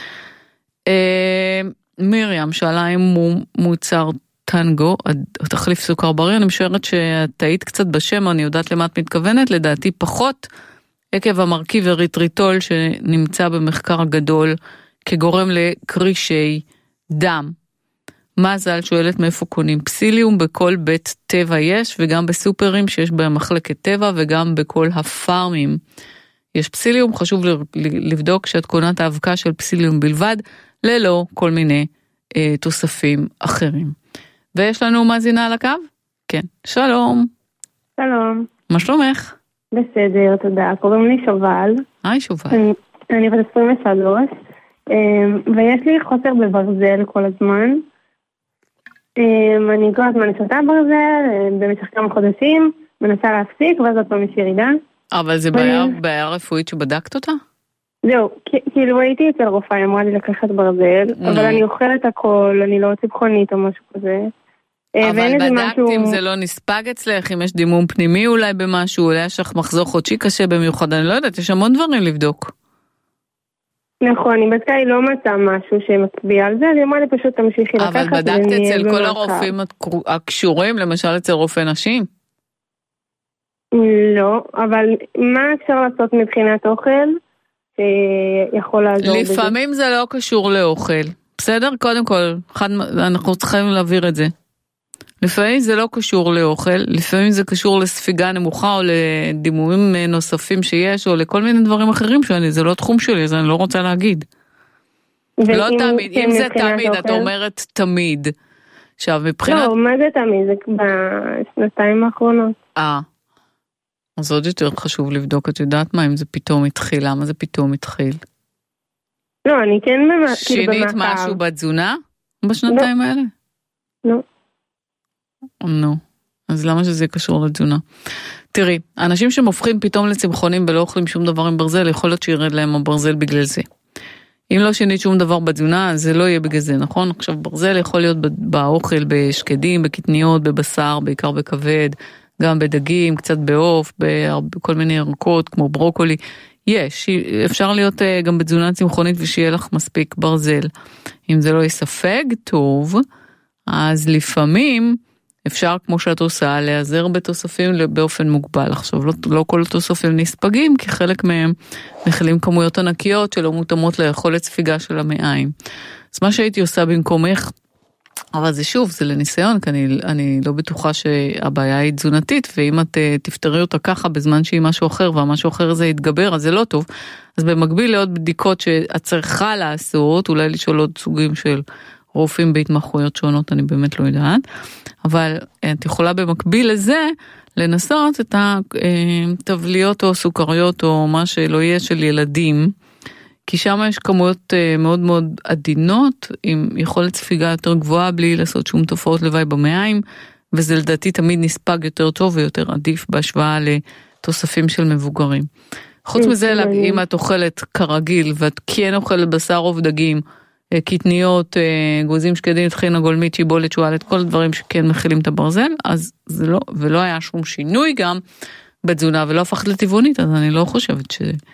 מרים שאלה אם הוא מוצר טנגו, תחליף סוכר בריא, אני משערת שטעית קצת בשם, אני יודעת למה את מתכוונת, לדעתי פחות, עקב המרכיב אריתריטול שנמצא במחקר גדול, כגורם לקרישי דם. מזל שואלת מאיפה קונים פסיליום, בכל בית טבע יש, וגם בסופרים שיש בהם מחלקת טבע, וגם בכל הפארמים יש פסיליום, חשוב לבדוק שאת קונה את האבקה של פסיליום בלבד, ללא כל מיני תוספים אחרים. ויש לנו מאזינה על הקו? כן. שלום. שלום. מה שלומך? בסדר, תודה. קוראים לי שובל. היי שובל. אני בת 23, ויש לי חוסר בברזל כל הזמן. אני כל הזמן שותה ברזל, במשך כמה חודשים, מנסה להפסיק, ואז עוד פעם יש ירידה. אבל זה בעיה רפואית שבדקת אותה? זהו, כאילו הייתי אצל רופאה, אמרה לי לקחת ברזל, אבל אני אוכלת הכל, אני לא צמחונית או משהו כזה. אבל בדקת אם זה לא נספג אצלך, אם יש דימום פנימי אולי במשהו, אולי יש לך מחזור חודשי קשה במיוחד, אני לא יודעת, יש המון דברים לבדוק. נכון, היא בדקה היא לא מצאה משהו שמצביע על זה, היא אמרה לי פשוט תמשיכי לקחת. אבל בדקת אצל כל הרופאים הקשורים, למשל אצל רופא נשים? לא, אבל מה אפשר לעשות מבחינת אוכל שיכול לעזור בזה? לפעמים זה לא קשור לאוכל, בסדר? קודם כל, אנחנו צריכים להעביר את זה. לפעמים זה לא קשור לאוכל, לפעמים זה קשור לספיגה נמוכה או לדימומים נוספים שיש, או לכל מיני דברים אחרים זה לא תחום שלי, אז אני לא רוצה להגיד. לא תמיד, אם זה תמיד, את אומרת תמיד. עכשיו מבחינת... לא, מה זה תמיד? זה בשנתיים האחרונות. אז עוד יותר חשוב לבדוק, את יודעת מה, אם זה פתאום התחיל, למה זה פתאום התחיל? לא, אני כן שינית משהו בתזונה בשנתיים האלה? לא. נו, אז למה שזה קשור לתזונה? תראי, אנשים שמופכים פתאום לצמחונים ולא אוכלים שום דבר עם ברזל, יכול להיות שירד להם הברזל בגלל זה. אם לא שינית שום דבר בתזונה, זה לא יהיה בגלל זה, נכון? עכשיו, ברזל יכול להיות באוכל, בשקדים, בקטניות, בבשר, בעיקר בכבד, גם בדגים, קצת בעוף, בכל מיני ירקות, כמו ברוקולי. יש, אפשר להיות גם בתזונה צמחונית ושיהיה לך מספיק ברזל. אם זה לא יספג טוב, אז לפעמים אפשר, כמו שאת עושה, להיעזר בתוספים באופן מוגבל. עכשיו, לא כל התוספים נספגים, כי חלק מהם מכילים כמויות ענקיות שלא מותאמות ליכולת ספיגה של המעיים. אז מה שהייתי עושה במקומך, אבל זה שוב, זה לניסיון, כי אני לא בטוחה שהבעיה היא תזונתית, ואם את תפתרי אותה ככה בזמן שהיא משהו אחר, והמשהו אחר זה יתגבר, אז זה לא טוב. אז במקביל לעוד בדיקות שאת צריכה לעשות, אולי לשאול עוד סוגים של רופאים בהתמחויות שונות, אני באמת לא יודעת, אבל את יכולה במקביל לזה, לנסות את התבליות או סוכריות או מה שלא יהיה של ילדים, כי שם יש כמויות מאוד מאוד עדינות, עם יכולת ספיגה יותר גבוהה, בלי לעשות שום תופעות לוואי במעיים, וזה לדעתי תמיד נספג יותר טוב ויותר עדיף בהשוואה לתוספים של מבוגרים. חוץ מזה, אם את אוכלת כרגיל, ואת כן אוכלת בשר עוף דגים, קטניות, גוזים שקדים, טחינה גולמית, שיבולת, שואלת, כל הדברים שכן מכילים את הברזל, אז זה לא, ולא היה שום שינוי גם בתזונה, ולא הפכת לטבעונית, אז אני לא חושבת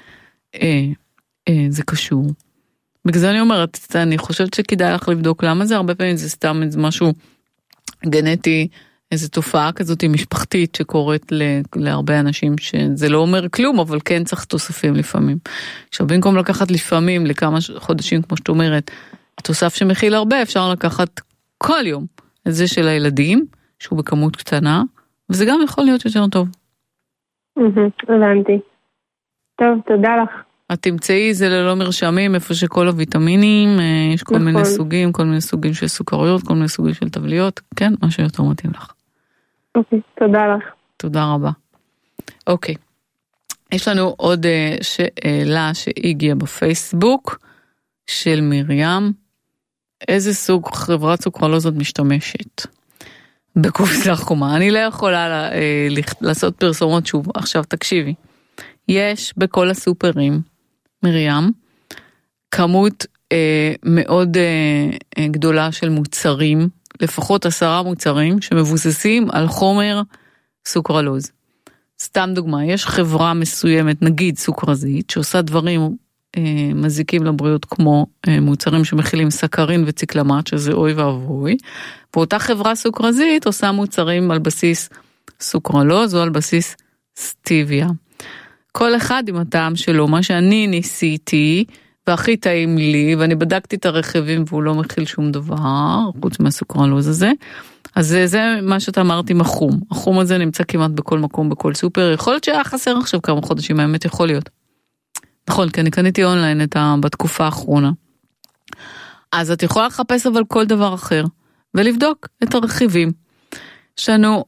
זה קשור. בגלל זה אני אומרת, אני חושבת שכדאי לך לבדוק למה זה, הרבה פעמים זה סתם משהו גנטי, איזו תופעה כזאת משפחתית שקורית להרבה אנשים, שזה לא אומר כלום, אבל כן צריך תוספים לפעמים. עכשיו, במקום לקחת לפעמים לכמה חודשים, כמו שאת אומרת, התוסף שמכיל הרבה, אפשר לקחת כל יום את זה של הילדים, שהוא בכמות קטנה, וזה גם יכול להיות יותר טוב. הבנתי. טוב, תודה לך. את תמצאי זה ללא מרשמים, איפה שכל הוויטמינים, יש כל מיני סוגים, כל מיני סוגים של סוכריות, כל מיני סוגים של תבליות, כן, מה שיותר מתאים לך. אוקיי, תודה לך. תודה רבה. אוקיי, יש לנו עוד שאלה שהגיעה בפייסבוק של מרים, איזה סוג חברת סוכרלוזות משתמשת? בקופסה חומה, אני לא יכולה לעשות פרסומות שוב, עכשיו תקשיבי, יש בכל הסופרים, מרים, כמות מאוד גדולה של מוצרים, לפחות 10 מוצרים שמבוססים על חומר סוכרלוז. סתם דוגמה, יש חברה מסוימת, נגיד סוכרזית, שעושה דברים מזיקים לבריאות כמו מוצרים שמכילים סכרין וציקלמט, שזה אוי ואבוי, ואותה חברה סוכרזית עושה מוצרים על בסיס סוכרלוז או על בסיס סטיביה. כל אחד עם הטעם שלו, מה שאני ניסיתי, והכי טעים לי, ואני בדקתי את הרכיבים והוא לא מכיל שום דבר, חוץ מהסוכרלוז הזה, אז זה מה שאתה אמרתי עם החום. החום הזה נמצא כמעט בכל מקום, בכל סופר, יכול להיות שהיה חסר עכשיו כמה חודשים, האמת יכול להיות. נכון, כי אני קניתי אונליין בתקופה האחרונה. אז את יכולה לחפש אבל כל דבר אחר, ולבדוק את הרכיבים. יש לנו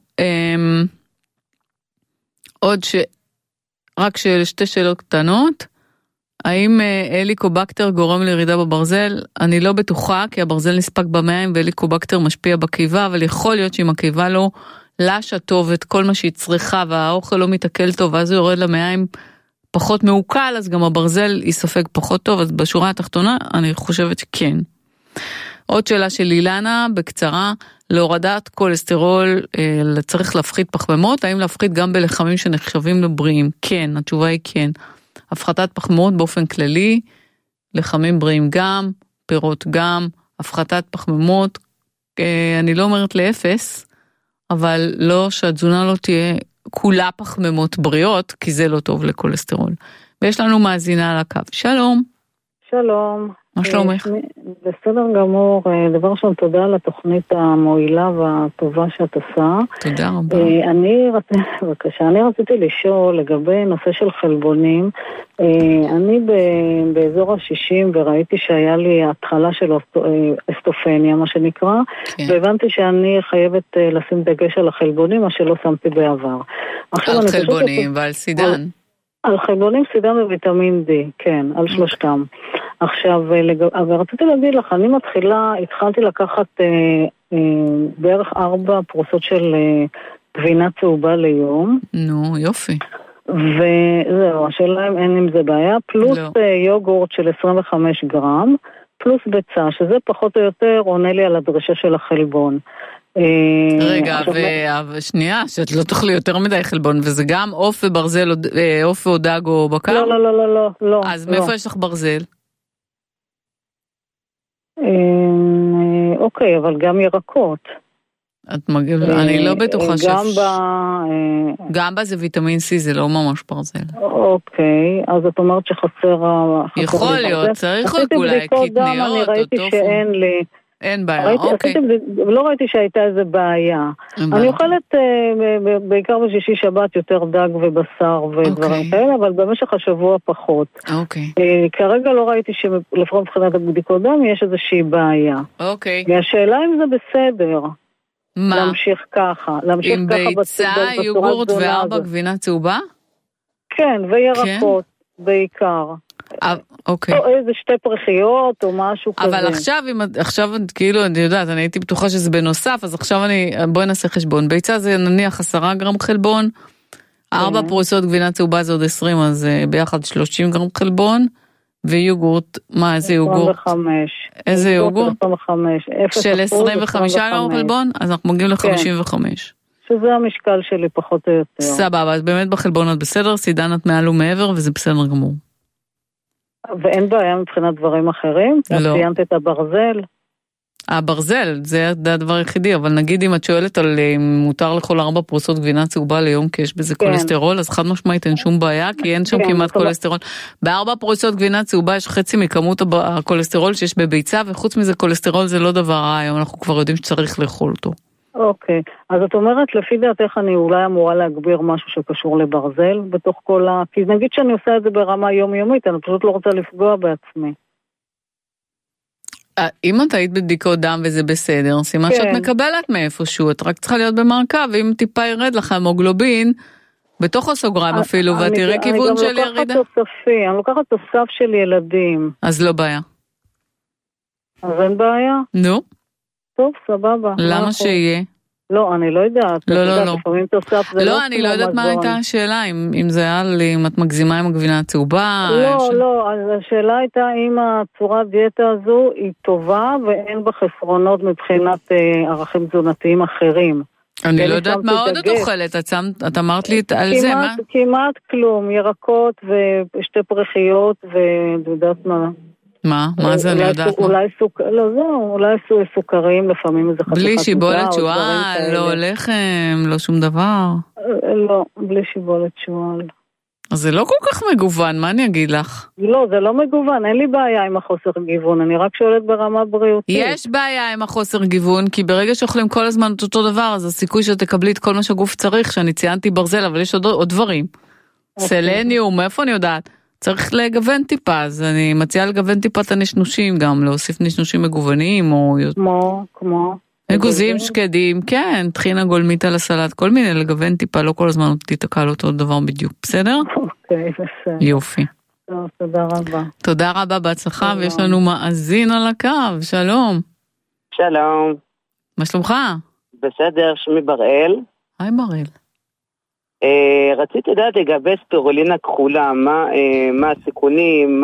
עוד רק שתי שאלות קטנות, האם אליקובקטר גורם לירידה בברזל? אני לא בטוחה, כי הברזל נספק במים ואליקובקטר משפיע בקיבה, אבל יכול להיות שאם הקיבה לא לשה טוב את כל מה שהיא צריכה, והאוכל לא מתעכל טוב, ואז הוא יורד למים פחות מעוקל, אז גם הברזל יספק פחות טוב, אז בשורה התחתונה אני חושבת שכן. עוד שאלה של אילנה, בקצרה, להורדת כולסטרול, צריך להפחית פחמימות, האם להפחית גם בלחמים שנחשבים לבריאים? כן, התשובה היא כן. הפחתת פחמימות באופן כללי, לחמים בריאים גם, פירות גם, הפחתת פחמימות, אני לא אומרת לאפס, אבל לא שהתזונה לא תהיה כולה פחמימות בריאות, כי זה לא טוב לכולסטרול. ויש לנו מאזינה על הקו. שלום. שלום. מה שלומך? בסדר גמור, דבר ראשון תודה על התוכנית המועילה והטובה שאת עושה. תודה רבה. אני רציתי לשאול לגבי נושא של חלבונים. אני באזור ה-60 וראיתי שהיה לי התחלה של אסטופניה, מה שנקרא, והבנתי שאני חייבת לשים דגש על החלבונים, מה שלא שמתי בעבר. על חלבונים ועל סידן. על חלבונים, סידן וויטמין D, כן, על שלושתם. עכשיו, רציתי להגיד לך, אני התחלתי לקחת בערך 4 פרוסות של גבינה צהובה ליום. נו, יופי. וזהו, השאלה אם אין עם זה בעיה, פלוס יוגורט של 25 גרם, פלוס ביצה, שזה פחות או יותר עונה לי על הדרישה של החלבון. רגע, ושנייה, שאת לא תאכלי יותר מדי חלבון, וזה גם עוף וברזל, עוף או דג או בקר? לא. אז מאיפה יש לך ברזל? אוקיי, אבל גם ירקות. אני לא בטוחה גם בה זה ויטמין C, זה לא ממש ברזל. אוקיי, אז את אומרת שחסר... יכול להיות, צריך אולי קטניות אני ראיתי שאין לי... אין בעיה, אוקיי. לא ראיתי שהייתה איזה בעיה. אני אוכלת בעיקר בשישי שבת יותר דג ובשר ודברים כאלה, אבל במשך השבוע פחות. אוקיי. כרגע לא ראיתי שלפחות מבחינת הבדיקות דם יש איזושהי בעיה. אוקיי. והשאלה אם זה בסדר. מה? להמשיך ככה. עם ביצה, יוגורט וארבע גבינה צהובה? כן, וירקות בעיקר. אוקיי. או איזה שתי פרחיות או משהו כזה. אבל עכשיו כאילו, אני יודעת, אני הייתי בטוחה שזה בנוסף, אז עכשיו בואי נעשה חשבון. ביצה זה נניח 10 גרם חלבון, 4 פרוסות גבינה צהובה זה עוד 20, אז ביחד 30 גרם חלבון, ויוגורט, מה, איזה יוגורט? 25. איזה יוגורט? 25. של 25 גרם חלבון, אז אנחנו מגיעים ל-55. שזה המשקל שלי פחות או יותר. סבבה, אז באמת בחלבון את בסדר, סידן את מעל ומעבר, וזה בסדר גמור. ואין בעיה מבחינת דברים אחרים? לא. ציינת את הברזל? הברזל, זה הדבר היחידי, אבל נגיד אם את שואלת על אם מותר לכל 4 פרוסות גבינה צהובה ליום, כי יש בזה קולסטרול, אז חד משמעית אין שום בעיה, כי אין שם כמעט קולסטרול. ב4 פרוסות גבינה צהובה יש חצי מכמות הקולסטרול שיש בביצה, וחוץ מזה קולסטרול זה לא דבר רע, היום אנחנו כבר יודעים שצריך לאכול אותו. אוקיי, אז את אומרת, לפי דעתך אני אולי אמורה להגביר משהו שקשור לברזל בתוך כל כי נגיד שאני עושה את זה ברמה יומיומית, אני פשוט לא רוצה לפגוע בעצמי. אם את היית בבדיקות דם וזה בסדר, סימן שאת מקבלת מאיפשהו, את רק צריכה להיות במעקב, ואם טיפה ירד לך המוגלובין, בתוך הסוגריים אפילו, ואת תראי כיוון של ירידה. אני לוקחת תוסף של ילדים. אז לא בעיה. אז אין בעיה? נו. טוב, סבבה. למה שיהיה? לא, אני לא יודעת. לא. לא, אני לא יודעת מה הייתה השאלה, אם זה היה, אם את מגזימה עם הגבינה הצהובה. לא, השאלה הייתה אם הצורת דיאטה הזו היא טובה, ואין בה חסרונות מבחינת ערכים תזונתיים אחרים. אני לא יודעת מה עוד את אוכלת, את אמרת לי על זה, מה? כמעט כלום, ירקות ושתי פרחיות ודעת מה. מה זה אני יודעת? אולי סוכרים, לפעמים איזה חתיכת בלי שיבולת שועל, לא לחם, לא שום דבר. לא, בלי שיבולת שועל. אז זה לא כל כך מגוון, מה אני אגיד לך? לא, זה לא מגוון, אין לי בעיה עם החוסר גיוון, אני רק שואלת ברמה בריאותית. יש בעיה עם החוסר גיוון, כי ברגע שאוכלים כל הזמן את אותו דבר, אז הסיכוי שתקבלי את כל מה שהגוף צריך, שאני ציינתי ברזל, אבל יש עוד דברים. סלניום, איפה אני יודעת? צריך לגוון טיפה, אז אני מציעה לגוון טיפה את הנשנושים גם, להוסיף נשנושים מגוונים, או... כמו? אגוזים, שקדים, כן, טחינה גולמית על הסלט, כל מיני, לגוון טיפה, לא כל הזמן תתקע על אותו דבר בדיוק, בסדר? אוקיי, בסדר. יופי. טוב, תודה רבה. תודה רבה, בהצלחה, ויש לנו מאזין על הקו, שלום. שלום. מה שלומך? בסדר, שמי בראל. היי בראל. רציתי לדעת לגבי ספירולינה כחולה, מה הסיכונים,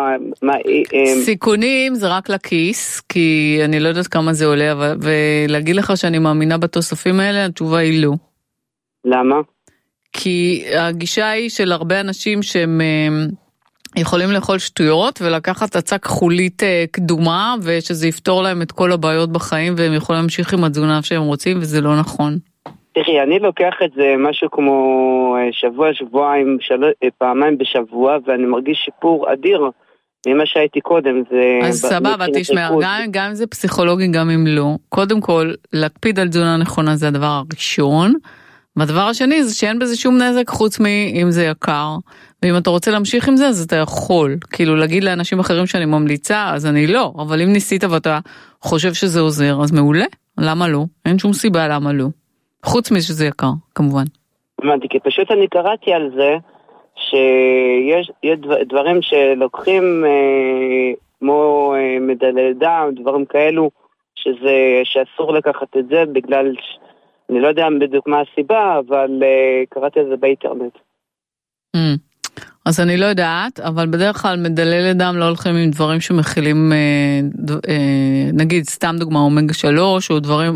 סיכונים זה רק לכיס, כי אני לא יודעת כמה זה עולה, ולהגיד לך שאני מאמינה בתוספים האלה, התשובה היא לא. למה? כי הגישה היא של הרבה אנשים שהם יכולים לאכול שטויות, ולקחת הצעה כחולית קדומה, ושזה יפתור להם את כל הבעיות בחיים, והם יכולים להמשיך עם התזונה שהם רוצים, וזה לא נכון. תראי, אני לוקח את זה משהו כמו שבועיים, פעמיים בשבוע, ואני מרגיש שיפור אדיר ממה שהייתי קודם. אז סבבה, תשמע, גם אם זה פסיכולוגי, גם אם לא. קודם כל, להקפיד על תזונה נכונה זה הדבר הראשון, והדבר השני זה שאין בזה שום נזק חוץ מאם זה יקר, ואם אתה רוצה להמשיך עם זה, אז אתה יכול. כאילו, להגיד לאנשים אחרים שאני ממליצה, אז אני לא, אבל אם ניסית ואתה חושב שזה עוזר, אז מעולה. למה לא? אין שום סיבה למה לא. חוץ מזה שזה יקר, כמובן. אמרתי, כי פשוט אני קראתי על זה, שיש דברים שלוקחים כמו מדלל דם, דברים כאלו, שאסור לקחת את זה בגלל, אני לא יודע בדיוק מה הסיבה, אבל קראתי על זה באינטרנט. אז אני לא יודעת, אבל בדרך כלל מדללי דם לא הולכים עם דברים שמכילים, נגיד סתם דוגמה אומגה 3 או דברים,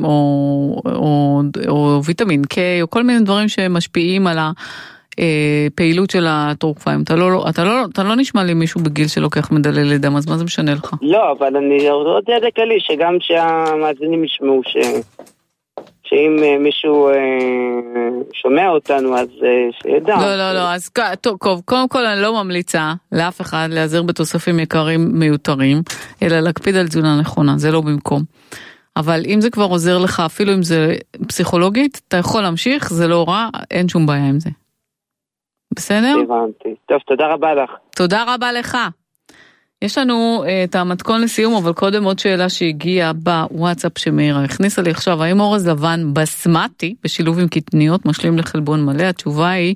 או ויטמין K, או כל מיני דברים שמשפיעים על הפעילות של התורפיים. אתה לא נשמע לי מישהו בגיל שלוקח מדללי דם, אז מה זה משנה לך? לא, אבל אני רוצה לדעת לי שגם שהמאזינים ישמעו שאם מישהו שומע אותנו, אז שידע. לא, אז טוב, קודם כל אני לא ממליצה לאף אחד להיעזר בתוספים יקרים מיותרים, אלא להקפיד על תזונה נכונה, זה לא במקום. אבל אם זה כבר עוזר לך, אפילו אם זה פסיכולוגית, אתה יכול להמשיך, זה לא רע, אין שום בעיה עם זה. בסדר? הבנתי. טוב, תודה רבה לך. תודה רבה לך. יש לנו את המתכון לסיום, אבל קודם עוד שאלה שהגיעה בוואטסאפ שמאירה הכניסה לי עכשיו, האם אורז לבן בסמטי, בשילוב עם קטניות, משלים לחלבון מלא? התשובה היא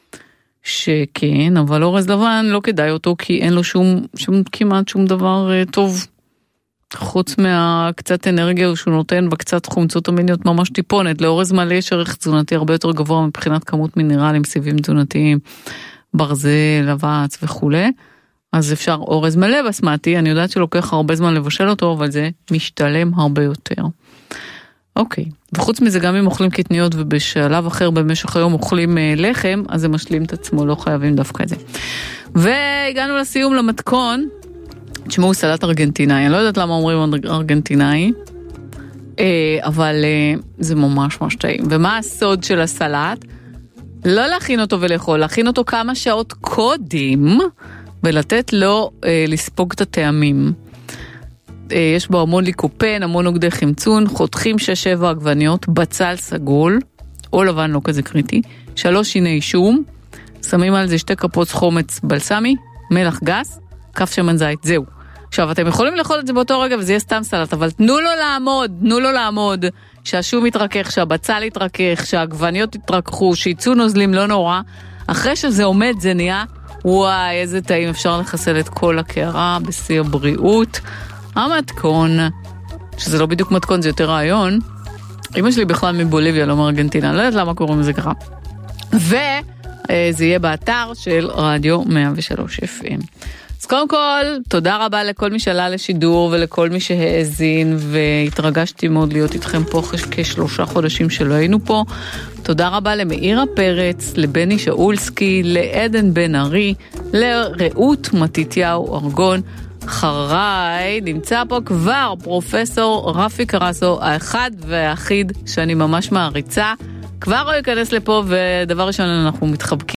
שכן, אבל אורז לבן לא כדאי אותו, כי אין לו כמעט שום דבר טוב, חוץ מהקצת אנרגיה שהוא נותן, וקצת חומצות אמיניות ממש טיפונת. לאורז מלא יש ערך תזונתי הרבה יותר גבוה, מבחינת כמות מינרלים, סיבים תזונתיים, ברזל, אבץ וכו'. אז אפשר אורז מלא בסמטי, אני יודעת שלוקח הרבה זמן לבשל אותו, אבל זה משתלם הרבה יותר. אוקיי, וחוץ מזה גם אם אוכלים קטניות ובשלב אחר במשך היום אוכלים לחם, אז זה משלים את עצמו, לא חייבים דווקא את זה. והגענו לסיום למתכון, תשמעו סלט ארגנטינאי, אני לא יודעת למה אומרים ארגנטינאי, אבל זה ממש טעים. ומה הסוד של הסלט? לא להכין אותו ולאכול, להכין אותו כמה שעות קודם, ולתת לו לספוג את הטעמים. יש בו המון ליקופן, המון נוגדי חמצון, חותכים 6-7 עגבניות, בצל סגול, או לבן לא כזה קריטי, 3 שיני שום, שמים על זה 2 כפות חומץ בלסמי, מלח גס, כף שמן זית, זהו. עכשיו, אתם יכולים לאכול את זה באותו רגע, וזה יהיה סתם סלט, אבל תנו לו לעמוד, שהשום יתרכך, שהבצל יתרכך, שהעגבניות יתרככו, שיצאו נוזלים, לא נורא. אחרי שזה עומד, זה נהיה, וואי, איזה טעים, אפשר לחסל את כל הקערה, בשיא הבריאות. המתכון, שזה לא בדיוק מתכון, זה יותר רעיון. אמא שלי בכלל מבוליביה, לא מארגנטינה, לא יודעת למה קוראים לזה ככה. וזה יהיה באתר של רדיו 103 FM. אז קודם כל, תודה רבה לכל מי שעלה לשידור ולכל מי שהאזין, והתרגשתי מאוד להיות איתכם פה כ3 חודשים שלא היינו פה. תודה רבה למאירה פרץ, לבני שאולסקי, לעדן בן ארי, לרעות מתיתיהו ארגון. אחריי נמצא פה כבר פרופסור רפי קרסו, האחד והאחיד שאני ממש מעריצה. כבר הוא ייכנס לפה, ודבר ראשון אנחנו מתחבקים.